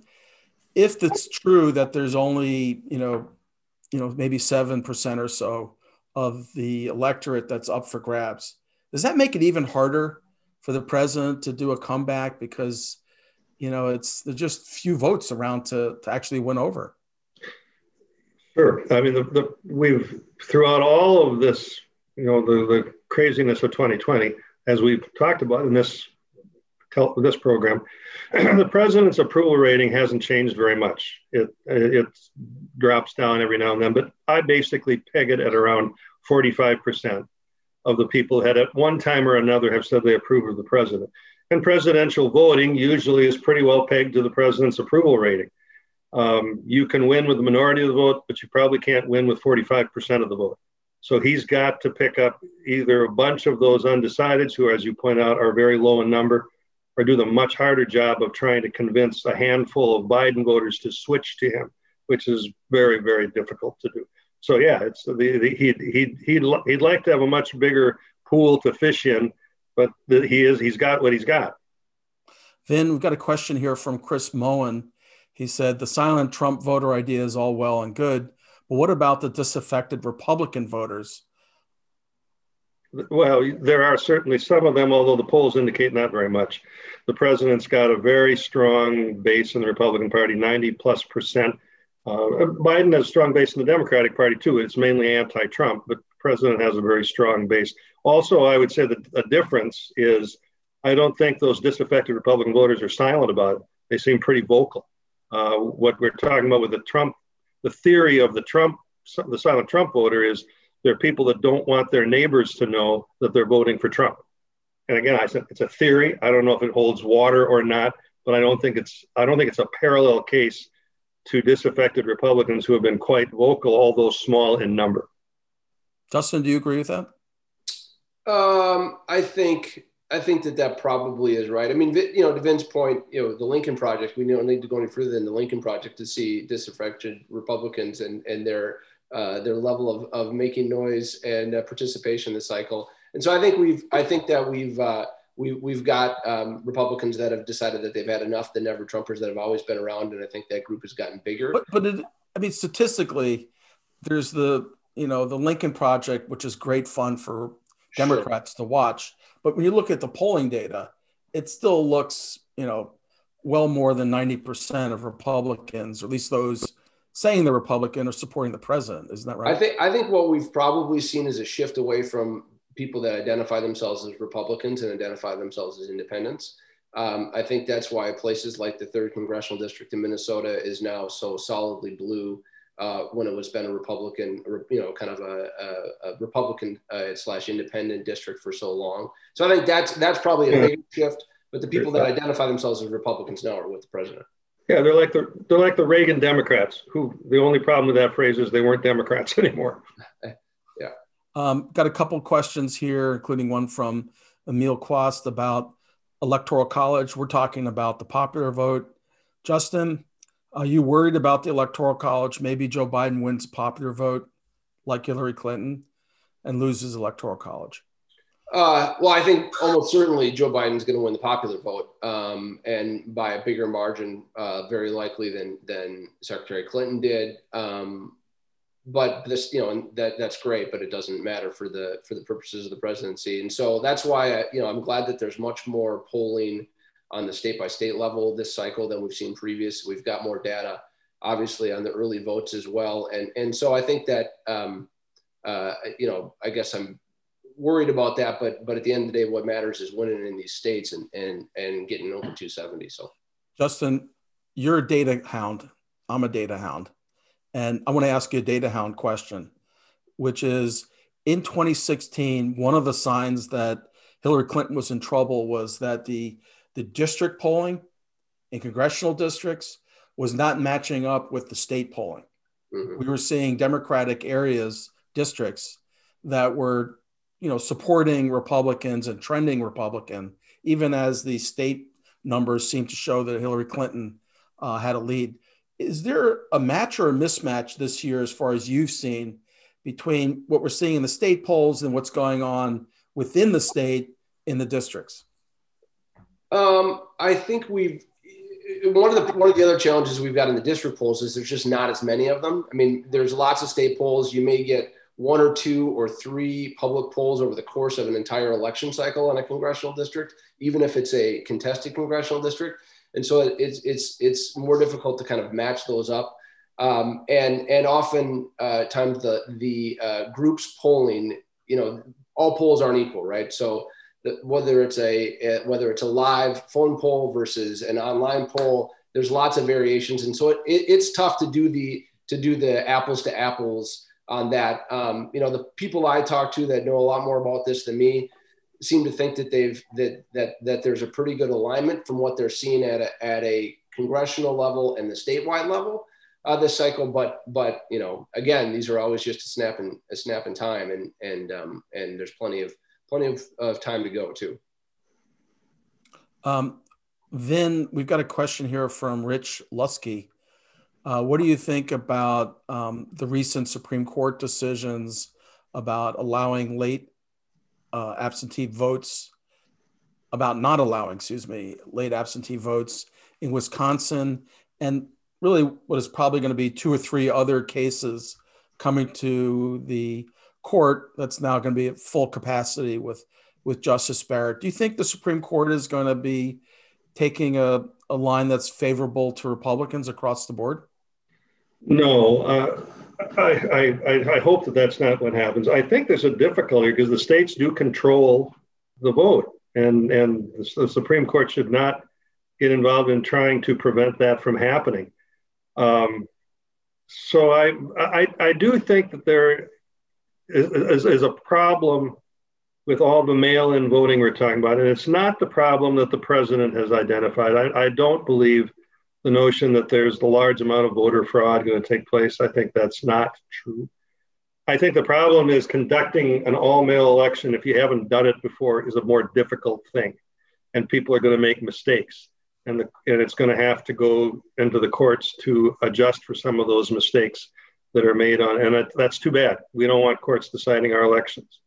if it's true that there's only you know, you know maybe seven percent or so of the electorate that's up for grabs, does that make it even harder for the president to do a comeback because you know it's there's just few votes around to to actually win over? Sure. I mean, the, the, we've throughout all of this, you know, the, the craziness of twenty twenty, as we've talked about in this this program, the president's approval rating hasn't changed very much. It it drops down every now and then, but I basically peg it at around forty-five percent of the people that at one time or another have said they approve of the president. And presidential voting usually is pretty well pegged to the president's approval rating. Um, you can win with the minority of the vote, but you probably can't win with forty-five percent of the vote. So he's got to pick up either a bunch of those undecideds who, as you point out, are very low in number, or do the much harder job of trying to convince a handful of Biden voters to switch to him, which is very, very difficult to do. So yeah, it's the, the he'd, he'd, he'd, he'd like to have a much bigger pool to fish in, but the, he is, he's got what he's got. Then we've got a question here from Chris Moen. He said, the silent Trump voter idea is all well and good, but what about the disaffected Republican voters? Well, there are certainly some of them, although the polls indicate not very much. The president's got a very strong base in the Republican Party, ninety plus percent. Uh, Biden has a strong base in the Democratic Party too. It's mainly anti-Trump, but president has a very strong base. Also, I would say that a difference is I don't think those disaffected Republican voters are silent about it. They seem pretty vocal. Uh, what we're talking about with the Trump, the theory of the Trump, the silent Trump voter is there are people that don't want their neighbors to know that they're voting for Trump. And again, I said it's a theory. I don't know if it holds water or not, but I don't think it's I don't think it's a parallel case to disaffected Republicans who have been quite vocal, although small in number. Justin, do you agree with that? Um, I think I think that that probably is right. I mean, you know, to Vin's point, you know, the Lincoln Project, we don't need to go any further than the Lincoln Project to see disaffected Republicans and, and their uh, their level of, of making noise and uh, participation in the cycle. And so I think we've I think that we've uh, we, we've got um, Republicans that have decided that they've had enough, the never Trumpers that have always been around. And I think that group has gotten bigger. But, but it, I mean, statistically, there's the, you know, the Lincoln Project, which is great fun for Democrats sure. to watch. But when you look at the polling data, it still looks, you know, well more than ninety percent of Republicans, or at least those saying they're Republican, are supporting the president. Isn't that right? I think I think what we've probably seen is a shift away from people that identify themselves as Republicans and identify themselves as independents. Um, I think that's why places like the third Congressional District in Minnesota is now so solidly blue. Uh, when it was been a Republican, you know, kind of a, a, a Republican uh, slash independent district for so long. So I think that's that's probably a big shift. But the people that identify themselves as Republicans now are with the president. Yeah, they're like the they're like the Reagan Democrats, who the only problem with that phrase is they weren't Democrats anymore. yeah. Um, got a couple questions here, including one from Emil Quast about Electoral College. We're talking about the popular vote. Justin, are you worried about the Electoral College? Maybe Joe Biden wins popular vote like Hillary Clinton and loses Electoral College. Uh, well, I think almost certainly Joe Biden's going to win the popular vote, um, and by a bigger margin, uh, very likely than than Secretary Clinton did. Um, but this, you know, and that that's great, but it doesn't matter for the for the purposes of the presidency. And so that's why I, you know, I'm glad that there's much more polling on the state by state level this cycle than we've seen previous. We've got more data, obviously, on the early votes as well. And, and so I think that, um, uh, you know, I guess I'm worried about that, but, but at the end of the day, what matters is winning in these states and, and, and getting over two seventy. So Justin, you're a data hound. I'm a data hound. And I want to ask you a data hound question, which is in twenty sixteen, one of the signs that Hillary Clinton was in trouble was that the The district polling in congressional districts was not matching up with the state polling. Mm-hmm. We were seeing Democratic areas, districts that were, you know, supporting Republicans and trending Republican, even as the state numbers seemed to show that Hillary Clinton uh, had a lead. Is there a match or a mismatch this year, as far as you've seen, between what we're seeing in the state polls and what's going on within the state in the districts? Um, I think we've one of the one of the other challenges we've got in the district polls is there's just not as many of them. I mean, there's lots of state polls. You may get one or two or three public polls over the course of an entire election cycle on a congressional district, even if it's a contested congressional district. And so it's it's it's more difficult to kind of match those up. Um, and and often uh, times the the uh, groups polling, you know, all polls aren't equal, right? So whether it's a whether it's a live phone poll versus an online poll, there's lots of variations, and so it, it, it's tough to do the to do the apples to apples on that. Um, you know, the people I talk to that know a lot more about this than me seem to think that they've that that that there's a pretty good alignment from what they're seeing at a, at a congressional level and the statewide level uh, this cycle. But but you know, again, these are always just a snap in a snap in time, and and um, and there's plenty of Plenty of, of time to go too. Um, then we've got a question here from Rich Lusky. Uh, what do you think about um, the recent Supreme Court decisions about allowing late uh, absentee votes, about not allowing, excuse me, late absentee votes in Wisconsin, and really what is probably going to be two or three other cases coming to the court that's now going to be at full capacity with, with Justice Barrett. Do you think the Supreme Court is going to be taking a, a line that's favorable to Republicans across the board? No, uh, I, I, I hope that that's not what happens. I think there's a difficulty because the states do control the vote, and, and the Supreme Court should not get involved in trying to prevent that from happening. Um, so I, I, I do think that there is, is, is a problem with all the mail-in voting we're talking about, and it's not the problem that the president has identified. I, I don't believe the notion that there's the large amount of voter fraud going to take place. I think that's not true. I think the problem is conducting an all-mail election, if you haven't done it before, is a more difficult thing, and people are going to make mistakes, and, the, and it's going to have to go into the courts to adjust for some of those mistakes that are made on, and that, that's too bad. We don't want courts deciding our elections.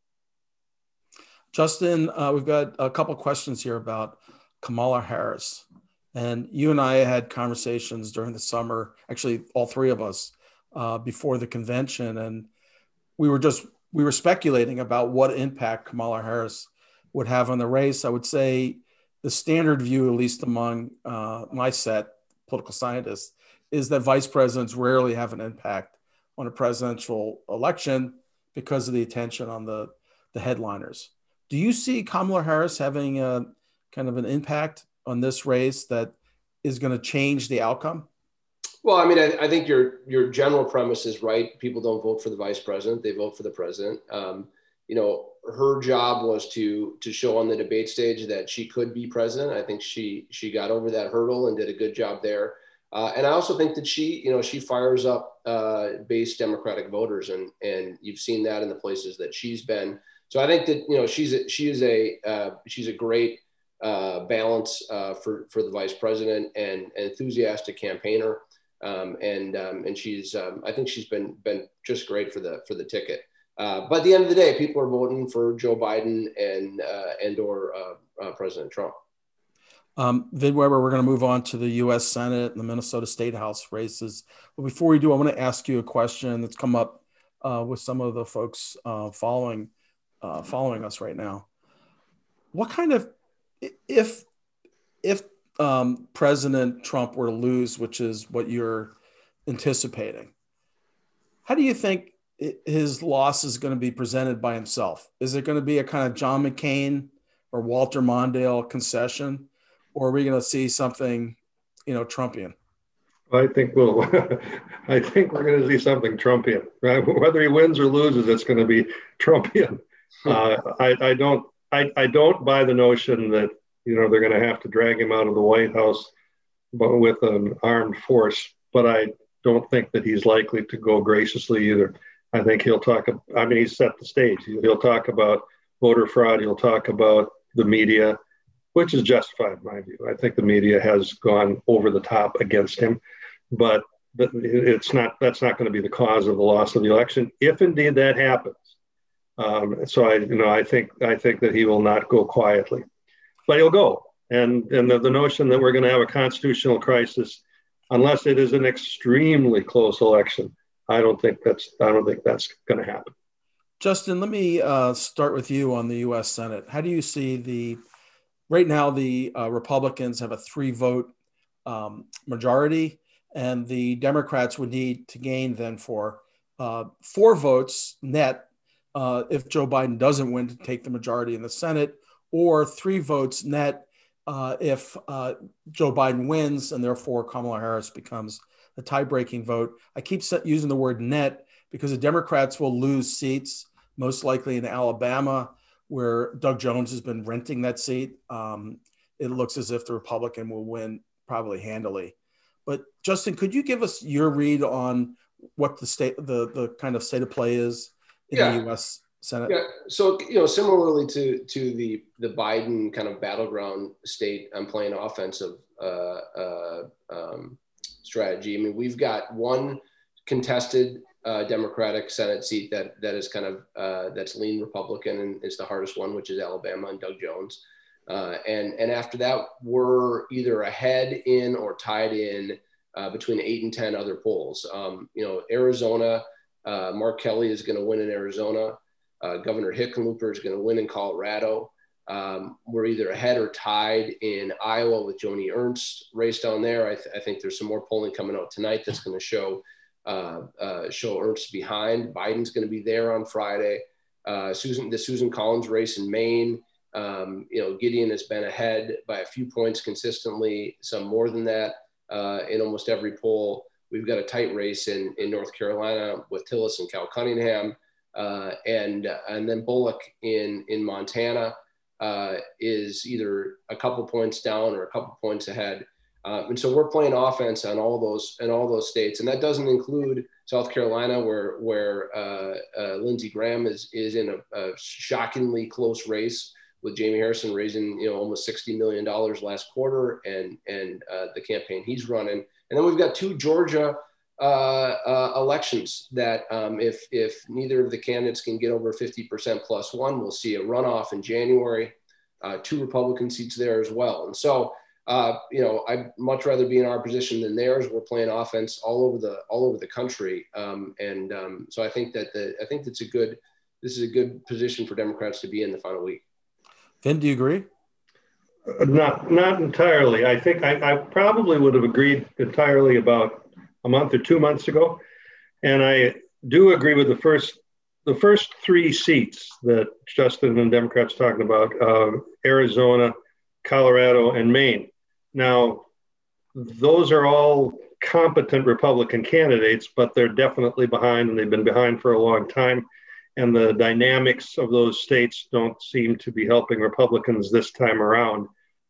Justin, uh, we've got a couple questions here about Kamala Harris. And you and I had conversations during the summer, actually all three of us, uh, before the convention. And we were just, we were speculating about what impact Kamala Harris would have on the race. I would say the standard view, at least among uh, my set, political scientists, is that vice presidents rarely have an impact on a presidential election because of the attention on the, the headliners. Do you see Kamala Harris having a kind of an impact on this race that is going to change the outcome? Well, I mean, I, I think your your general premise is right. People don't vote for the vice president; they vote for the president. Um, you know, her job was to to show on the debate stage that she could be president. I think she she got over that hurdle and did a good job there. Uh, and I also think that she, you know, she fires up uh, base Democratic voters, and and you've seen that in the places that she's been. So I think that, you know, she's a, she is a uh, she's a great uh, balance uh, for for the vice president, and an enthusiastic campaigner, um, and um, and she's um, I think she's been been just great for the for the ticket. Uh, but at the end of the day, people are voting for Joe Biden and uh, and or uh, uh, President Trump. Um, Vid Weber, we're going to move on to the U S Senate and the Minnesota State House races. But before we do, I want to ask you a question that's come up uh, with some of the folks uh, following. Uh, following us right now. What kind of, if if um, President Trump were to lose, which is what you're anticipating, how do you think his loss is going to be presented by himself? Is it going to be a kind of John McCain or Walter Mondale concession, or are we going to see something, you know, Trumpian? I think we'll. I think we're going to see something Trumpian. Right? Whether he wins or loses, it's going to be Trumpian. Uh, I, I don't I, I don't buy the notion that, you know, they're going to have to drag him out of the White House but with an armed force, but I don't think that he's likely to go graciously either. I think he'll talk, I mean, he's set the stage. He'll talk about voter fraud. He'll talk about the media, which is justified in my view. I think the media has gone over the top against him, but it's not, that's not going to be the cause of the loss of the election, if indeed that happens. Um, so I, you know, I think I think that he will not go quietly, but he'll go. And and the, the notion that we're going to have a constitutional crisis, unless it is an extremely close election, I don't think that's I don't think that's going to happen. Justin, let me uh, start with you on the U S Senate. How do you see the right now? The uh, Republicans have a three-vote um, majority, and the Democrats would need to gain then for uh, four votes net. Uh, if Joe Biden doesn't win, to take the majority in the Senate, or three votes net uh, if uh, Joe Biden wins, and therefore Kamala Harris becomes the tie-breaking vote. I keep using the word net because the Democrats will lose seats, most likely in Alabama, where Doug Jones has been renting that seat. Um, it looks as if the Republican will win probably handily. But Justin, could you give us your read on what the state, the the kind of state of play is in yeah. the U S Senate? Yeah. So, you know, similarly to to the the Biden kind of battleground state, I'm playing offensive uh, uh, um, strategy. I mean, we've got one contested uh, Democratic Senate seat that that is kind of uh, that's lean Republican, and it's the hardest one, which is Alabama and Doug Jones. Uh, and and after that, we're either ahead in or tied in uh, between eight and ten other polls. Um, you know, Arizona. Uh, Mark Kelly is going to win in Arizona. Uh, Governor Hickenlooper is going to win in Colorado. Um, we're either ahead or tied in Iowa with Joni Ernst race down there. I, th- I think there's some more polling coming out tonight that's going to show uh, uh, show Ernst behind. Biden's going to be there on Friday. Uh, Susan, the Susan Collins race in Maine, um, you know, Gideon has been ahead by a few points consistently, some more than that uh, in almost every poll. We've got a tight race in, in North Carolina with Tillis and Cal Cunningham, uh, and and then Bullock in in Montana uh, is either a couple points down or a couple points ahead. Uh, and so we're playing offense on all those in all those states, and that doesn't include South Carolina, where where uh, uh, Lindsey Graham is is in a, a shockingly close race with Jamie Harrison raising you know almost sixty million dollars last quarter, and and uh, the campaign he's running. And then we've got two Georgia uh, uh, elections that um, if if neither of the candidates can get over fifty percent plus one, we'll see a runoff in January. Uh, two Republican seats there as well, and so. Uh, you know, I'd much rather be in our position than theirs. We're playing offense all over the all over the country, um, and um, so I think that the I think that's a good. This is a good position for Democrats to be in the final week. Vin, do you agree? Uh, not not entirely. I think I, I probably would have agreed entirely about a month or two months ago, and I do agree with the first the first three seats that Justin and Democrats talking about: uh, Arizona, Colorado, and Maine. Now, those are all competent Republican candidates, but they're definitely behind, and they've been behind for a long time. And the dynamics of those states don't seem to be helping Republicans this time around.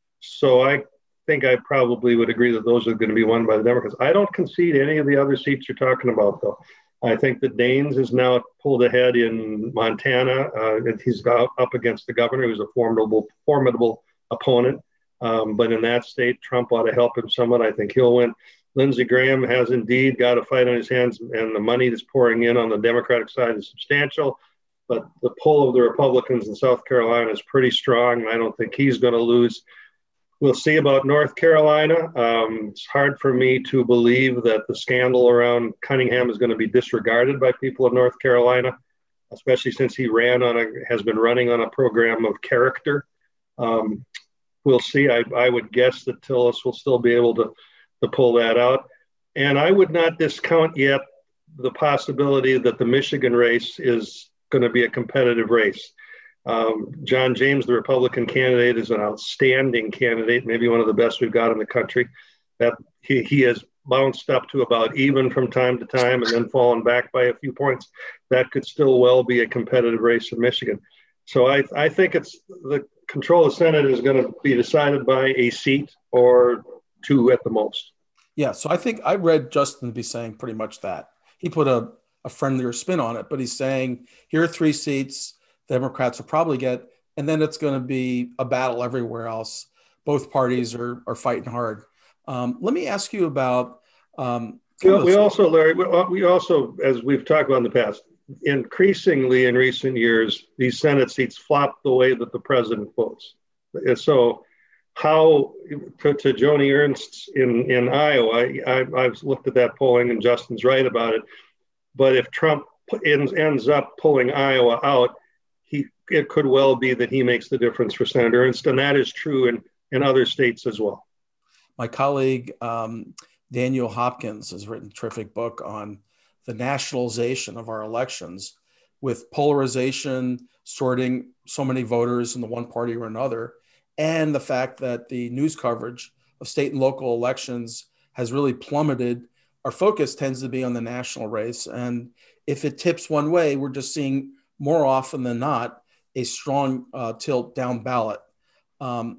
So I think I probably would agree that those are going to be won by the Democrats. I don't concede any of the other seats you're talking about, though. I think that Daines is now pulled ahead in Montana. Uh, he's up against the governor, who's a formidable, formidable opponent. Um, but in that state, Trump ought to help him somewhat. I think he'll win. Lindsey Graham has indeed got a fight on his hands, and the money that's pouring in on the Democratic side is substantial. But the pull of the Republicans in South Carolina is pretty strong, and I don't think he's going to lose. We'll see about North Carolina. Um, it's hard for me to believe that the scandal around Cunningham is going to be disregarded by people of North Carolina, especially since he ran on a has been running on a program of character. Um, We'll see. I, I would guess that Tillis will still be able to, to pull that out. And I would not discount yet the possibility that the Michigan race is going to be a competitive race. Um, John James, the Republican candidate, is an outstanding candidate, maybe one of the best we've got in the country. That he, he has bounced up to about even from time to time and then fallen back by a few points. That could still well be a competitive race in Michigan. So I, I think it's the control of the Senate is going to be decided by a seat or two at the most. Yeah, so I think I read Justin be saying pretty much that. He put a, a friendlier spin on it, but he's saying here are three seats the Democrats will probably get, and then it's going to be a battle everywhere else. Both parties are are fighting hard. Um, let me ask you about. Um, well, we also, Larry, we also, as we've talked about in the past, increasingly in recent years, these Senate seats flop the way that the president votes. And so how, to, to Joni Ernst in, in Iowa, I, I've looked at that polling and Justin's right about it. But if Trump ends, ends up pulling Iowa out, he it could well be that he makes the difference for Senator Ernst. And that is true in, in other states as well. My colleague, um, Daniel Hopkins, has written a terrific book on the nationalization of our elections with polarization, sorting so many voters in the one party or another, and the fact that the news coverage of state and local elections has really plummeted. Our focus tends to be on the national race. And if it tips one way, we're just seeing more often than not a strong uh, tilt down ballot. Um,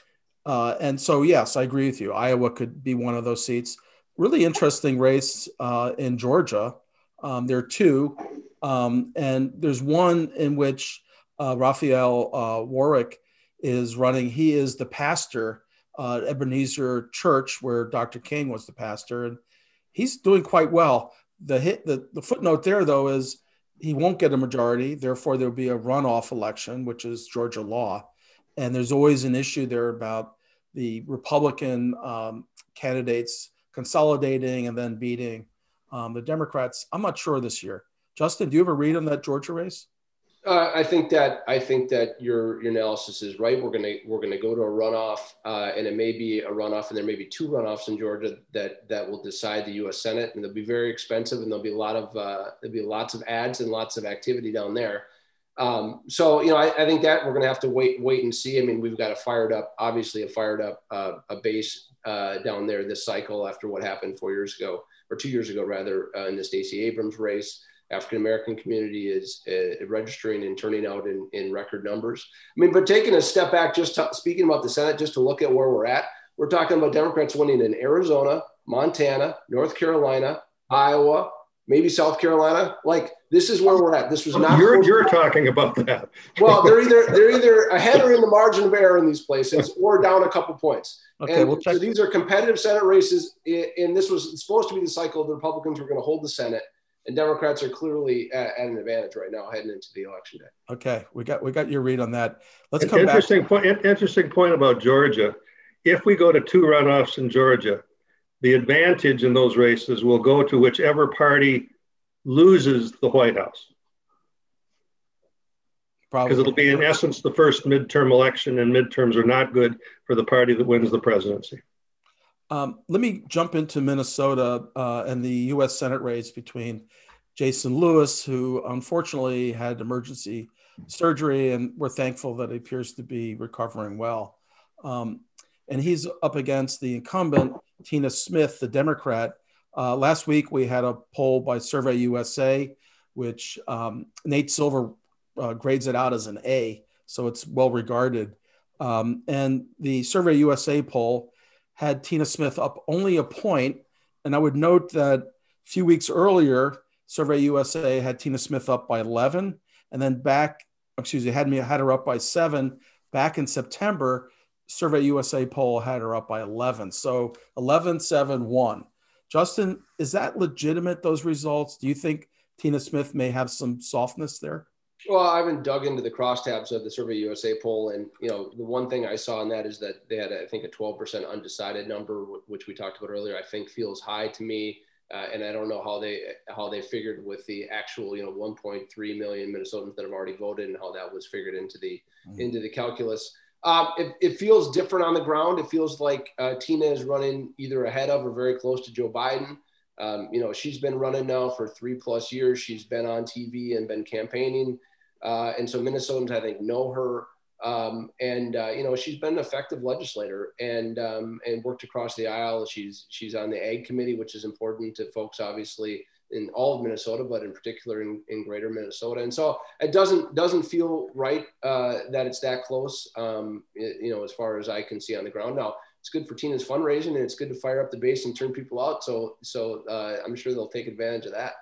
uh, and so, yes, I agree with you. Iowa could be one of those seats. Really interesting race uh, in Georgia. Um, there are two, um, and there's one in which uh, Raphael uh, Warwick is running. He is the pastor uh, at Ebenezer Church, where Doctor King was the pastor, and he's doing quite well. The hit, the, the footnote there, though, is he won't get a majority. Therefore, there'll be a runoff election, which is Georgia law, and there's always an issue there about the Republican um, candidates consolidating and then beating um, the Democrats. I'm not sure this year. Justin, do you have a read on that Georgia race? Uh, I think that I think that your your analysis is right. We're gonna we're gonna go to a runoff, uh, and it may be a runoff, and there may be two runoffs in Georgia that that will decide the U S Senate, and they'll be very expensive, and there'll be a lot of uh, there'll be lots of ads and lots of activity down there. Um, so you know, I, I think that we're gonna have to wait wait and see. I mean, we've got a fired up, obviously a fired up uh, a base uh, down there this cycle after what happened four years ago or two years ago rather uh, in the Stacey Abrams race. African-American community is uh, registering and turning out in, in record numbers. I mean, but taking a step back, just to, speaking about the Senate, just to look at where we're at, we're talking about Democrats winning in Arizona, Montana, North Carolina, Iowa, maybe South Carolina. Like, this is where we're at. This was not. You're, you're talking about that. Well, they're either they're either ahead or in the margin of error in these places, or down a couple points. Okay, and we'll check. So these are competitive Senate races, and this was supposed to be the cycle. The Republicans were going to hold the Senate. And Democrats are clearly at, at an advantage right now heading into the election day. Okay, we got we got your read on that. Let's An come interesting back. Point, interesting point about Georgia. If we go to two runoffs in Georgia, the advantage in those races will go to whichever party loses the White House. Probably. Because it'll be, in essence, the first midterm election, and midterms are not good for the party that wins the presidency. Um, let me jump into Minnesota uh, and the U S Senate race between Jason Lewis, who unfortunately had emergency surgery, and we're thankful that he appears to be recovering well. Um, and he's up against the incumbent, Tina Smith, the Democrat. Uh, last week, we had a poll by Survey U S A, which um, Nate Silver uh, grades it out as an A, so it's well regarded. Um, and the Survey U S A poll had Tina Smith up only a point. And I would note that a few weeks earlier, Survey U S A had Tina Smith up by eleven. And then back, excuse me, had me had her up by seven. Back in September, Survey U S A poll had her up by eleven. So eleven, seven, one. Justin, is that legitimate, those results? Do you think Tina Smith may have some softness there? Well, I haven't dug into the crosstabs of the Survey U S A poll. And, you know, the one thing I saw in that is that they had, I think, a twelve percent undecided number, which we talked about earlier, I think feels high to me. Uh, and I don't know how they how they figured with the actual, you know, one point three million Minnesotans that have already voted and how that was figured into the mm-hmm. into the calculus. Um, it, it feels different on the ground. It feels like uh, Tina is running either ahead of or very close to Joe Biden. Um, you know, she's been running now for three plus years. She's been on T V and been campaigning. Uh, and so Minnesotans, I think, know her. Um, and, uh, you know, she's been an effective legislator and um, and worked across the aisle. She's she's on the Ag Committee, which is important to folks, obviously, in all of Minnesota, but in particular in, in greater Minnesota. And so it doesn't doesn't feel right uh, that it's that close, um, it, you know, as far as I can see on the ground. Now, it's good for Tina's fundraising, and it's good to fire up the base and turn people out. So, so uh, I'm sure they'll take advantage of that.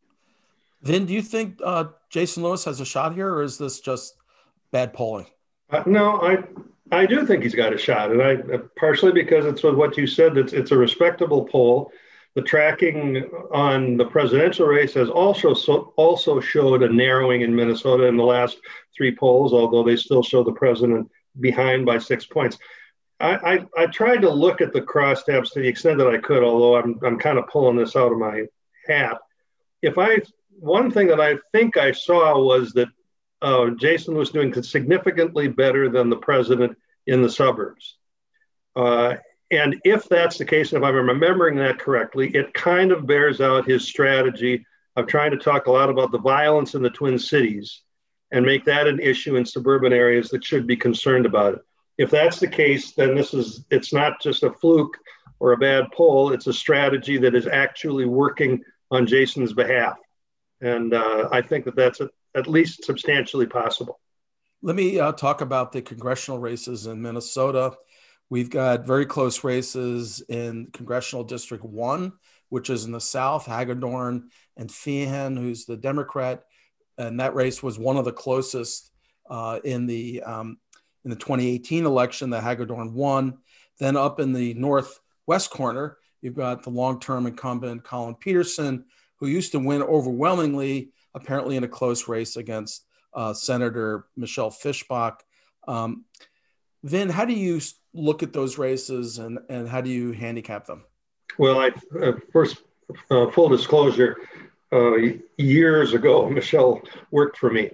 Vin, do you think uh, Jason Lewis has a shot here, or is this just bad polling? Uh, no, I I do think he's got a shot, and I partially because it's what you said. It's it's a respectable poll. The tracking on the presidential race has also so, also showed a narrowing in Minnesota in the last three polls, although they still show the president behind by six points. I, I, I tried to look at the crosstabs to the extent that I could, although I'm I'm kind of pulling this out of my hat. If I one thing that I think I saw was that uh, Jason was doing significantly better than the president in the suburbs. Uh, and if that's the case, and if I'm remembering that correctly, it kind of bears out his strategy of trying to talk a lot about the violence in the Twin Cities and make that an issue in suburban areas that should be concerned about it. If that's the case, then this is, it's not just a fluke or a bad poll, it's a strategy that is actually working on Jason's behalf. And uh, I think that that's a, at least substantially possible. Let me uh, talk about the congressional races in Minnesota. We've got very close races in Congressional District one, which is in the South, Hagedorn and Feehan, who's the Democrat. And that race was one of the closest uh, in the um, in the twenty eighteen election that Hagedorn won. Then up in the northwest corner, you've got the long-term incumbent Colin Peterson, who used to win overwhelmingly, apparently in a close race against uh, Senator Michelle Fischbach. Um, Vin, how do you look at those races and, and how do you handicap them? Well, I uh, first, uh, full disclosure, uh, years ago, Michelle worked for me.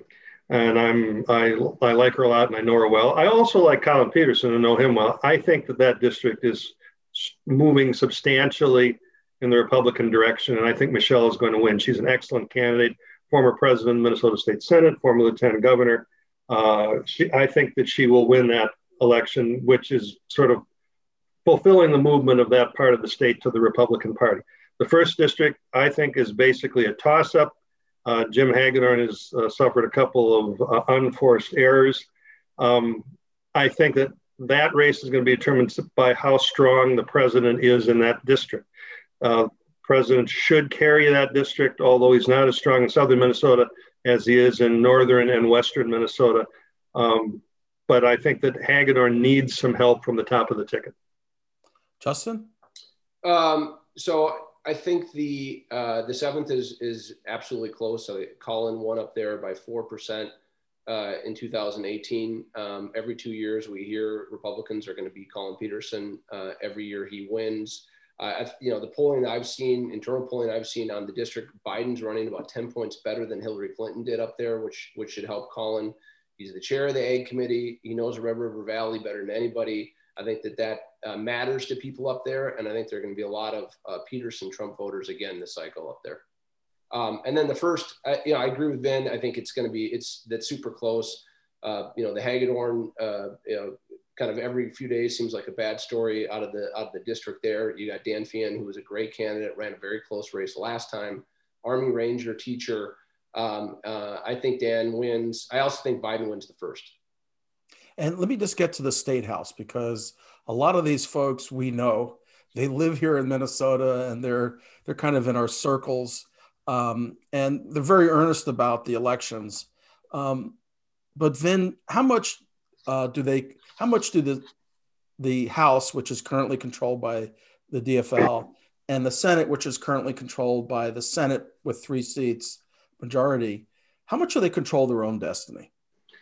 and I'm I I like her a lot, and I know her well. I also like Collin Peterson and know him well. I think that that district is moving substantially in the Republican direction, and I think Michelle is going to win. She's an excellent candidate, former president of the Minnesota State Senate, former lieutenant governor. Uh, she, I think that she will win that election, which is sort of fulfilling the movement of that part of the state to the Republican Party. The first district, I think, is basically a toss-up. Uh, Jim Hagedorn has uh, suffered a couple of uh, unforced errors. Um, I think that that race is going to be determined by how strong the president is in that district. Uh, president should carry that district, although he's not as strong in southern Minnesota as he is in northern and western Minnesota. Um, but I think that Hagedorn needs some help from the top of the ticket. Justin? Um, so I think the uh, the seventh is is absolutely close. So Collin won up there by four percent uh, in two thousand eighteen. Um, every two years we hear Republicans are going to beat Collin Peterson. Uh, every year he wins. Uh, you know, the polling that I've seen, internal polling I've seen on the district, Biden's running about ten points better than Hillary Clinton did up there, which which should help Collin. He's the chair of the Ag Committee. He knows Red River Valley better than anybody. I think that that uh, matters to people up there. And I think there are going to be a lot of uh, Peterson Trump voters again this cycle up there. Um, and then the first, I, you know, I agree with Vin. I think it's going to be, it's that's super close. Uh, you know, the Hagedorn, uh, you know, kind of every few days seems like a bad story out of the out of the district there. You got Dan Feehan, who was a great candidate, ran a very close race last time. Army Ranger teacher. Um, uh, I think Dan wins. I also think Biden wins the first. And let me just get to the state house, because a lot of these folks we know, they live here in Minnesota and they're they're kind of in our circles, um, and they're very earnest about the elections. Um, but Vin, how much uh, do they? How much do the the House, which is currently controlled by the D F L, and the Senate, which is currently controlled by the Senate with three seats majority, how much do they control their own destiny?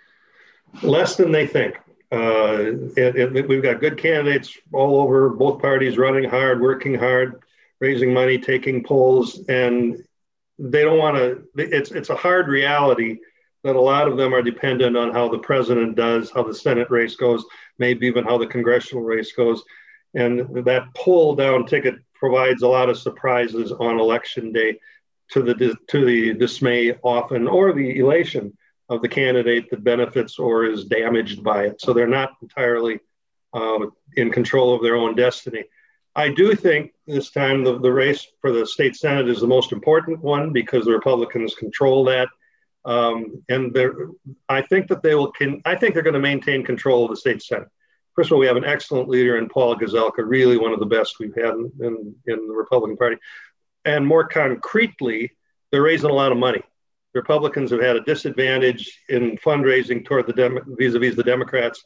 Less than they think. Uh, it, it, we've got good candidates all over, both parties running hard, working hard, raising money, taking polls, and they don't want to. It's it's a hard reality that a lot of them are dependent on how the president does, how the Senate race goes, maybe even how the congressional race goes, and that pull down ticket provides a lot of surprises on election day, to the to the dismay often or the elation of the candidate that benefits or is damaged by it. So they're not entirely uh, in control of their own destiny. I do think this time the, the race for the state Senate is the most important one, because the Republicans control that. Um, and they're, I think that they will, can, I think they're going to maintain control of the state Senate. First of all, we have an excellent leader in Paul Gazelka, really one of the best we've had in, in, in the Republican Party. And more concretely, they're raising a lot of money. Republicans have had a disadvantage in fundraising toward the Dem- vis-a-vis the Democrats,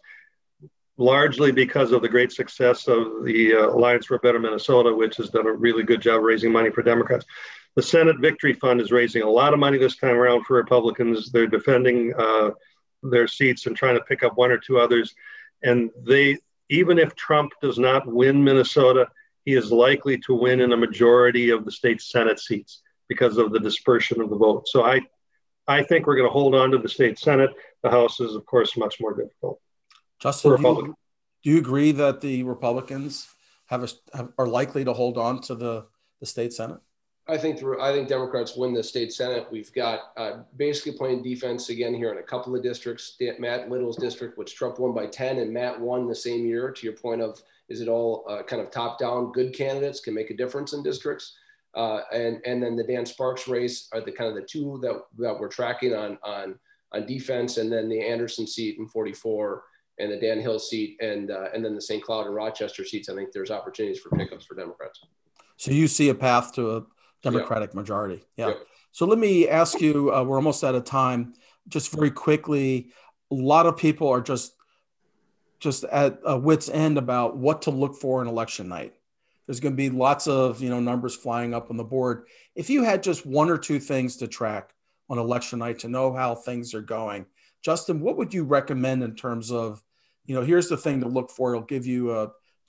largely because of the great success of the uh, Alliance for a Better Minnesota, which has done a really good job raising money for Democrats. The Senate Victory Fund is raising a lot of money this time around for Republicans. They're defending uh, their seats and trying to pick up one or two others. And they, even if Trump does not win Minnesota, he is likely to win in a majority of the state Senate seats because of the dispersion of the vote. So I, I think we're going to hold on to the state Senate. The House is, of course, much more difficult. Justin, do you, do you agree that the Republicans have, a, have are likely to hold on to the, the state Senate? I think I think Democrats win the state Senate. We've got uh, basically playing defense again here in a couple of districts. Matt Little's district, which Trump won by ten, and Matt won the same year. To your point of, is it all uh, kind of top down? Good candidates can make a difference in districts. Uh, and and then the Dan Sparks race are the kind of the two that, that we're tracking on on on defense, and then the Anderson seat in forty-four and the Dan Hill seat, and uh, and then the Saint Cloud and Rochester seats. I think there's opportunities for pickups for Democrats. So you see a path to a Democratic yep. majority. Yeah. Yep. So let me ask you, uh, we're almost out of time. Just very quickly, a lot of people are just just at a wit's end about what to look for in election night. There's going to be lots of, you know, numbers flying up on the board. If you had just one or two things to track on election night to know how things are going, Justin, what would you recommend in terms of, you know, here's the thing to look for. It'll give you a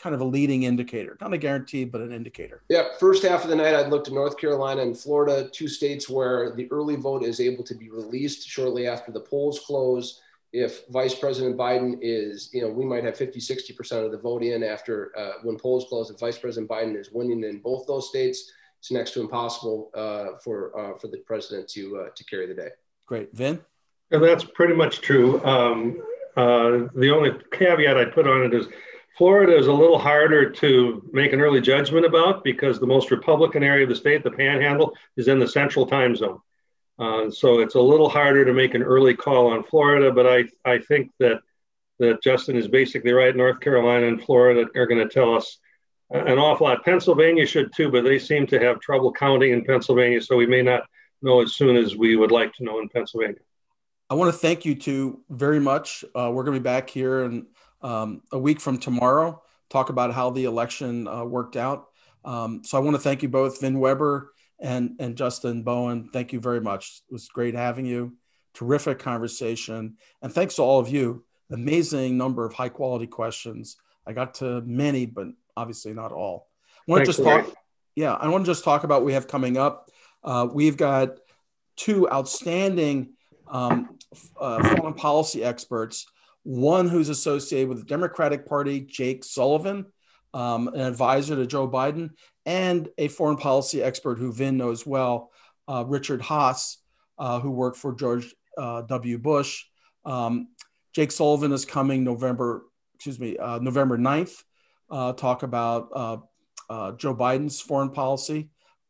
kind of a leading indicator, not a guarantee, but an indicator. Yeah, first half of the night, I'd looked at North Carolina and Florida, two states where the early vote is able to be released shortly after the polls close. If Vice President Biden is, you know, we might have fifty, sixty percent of the vote in after uh, when polls close. If Vice President Biden is winning in both those states, it's next to impossible uh, for uh, for the president to uh, to carry the day. Great. Vin? Yeah, that's pretty much true. Um, uh, the only caveat I'd put on it is Florida is a little harder to make an early judgment about because the most Republican area of the state, the Panhandle, is in the central time zone. Uh, so it's a little harder to make an early call on Florida, but I, I think that, that Justin is basically right. North Carolina and Florida are going to tell us an awful lot. Pennsylvania should too, but they seem to have trouble counting in Pennsylvania, so we may not know as soon as we would like to know in Pennsylvania. I want to thank you two very much. Uh, we're going to be back here in um, a week from tomorrow, talk about how the election uh, worked out. Um, so I want to thank you both, Vin Weber and, and Justin Bowen. Thank you very much. It was great having you. Terrific conversation. And thanks to all of you. Amazing number of high quality questions. I got to many, but obviously not all. I want to just talk. Yeah, I want to just talk about what we have coming up. Uh, we've got two outstanding um, uh, foreign policy experts. One who's associated with the Democratic Party, Jake Sullivan, um, an advisor to Joe Biden, and a foreign policy expert who Vin knows well, uh, Richard Haass, uh, who worked for George uh, W. Bush. Um, Jake Sullivan is coming November, excuse me, uh, November ninth, uh, talk about uh, uh, Joe Biden's foreign policy,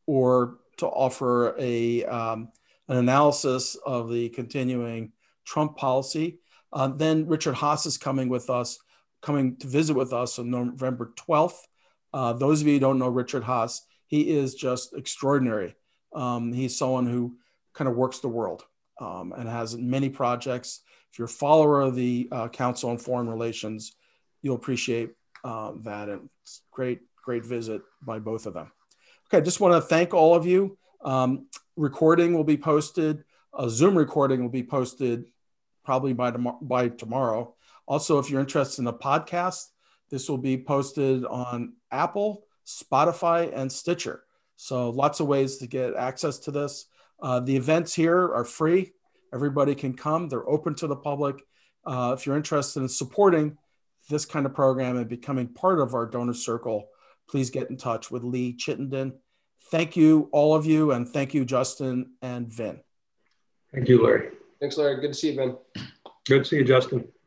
or to offer a um, an analysis of the continuing Trump policy. Uh, then Richard Haass is coming with us, coming to visit with us on November twelfth. Uh, those of you who don't know Richard Haass, he is just extraordinary. Um, he's someone who kind of works the world um, and has many projects. If you're a follower of the uh, Council on Foreign Relations, you'll appreciate uh, that. And it's great, great visit by both of them. Okay, I just want to thank all of you. Um, recording will be posted. A Zoom recording will be posted probably by, tom- by tomorrow. Also, if you're interested in a podcast, this will be posted on Apple, Spotify, and Stitcher. So lots of ways to get access to this. Uh, the events here are free. Everybody can come. They're open to the public. Uh, if you're interested in supporting this kind of program and becoming part of our donor circle, please get in touch with Lee Chittenden. Thank you, all of you, and thank you, Justin and Vin. Thank you, Larry. Thanks, Larry. Good to see you, Vin. Good to see you, Justin.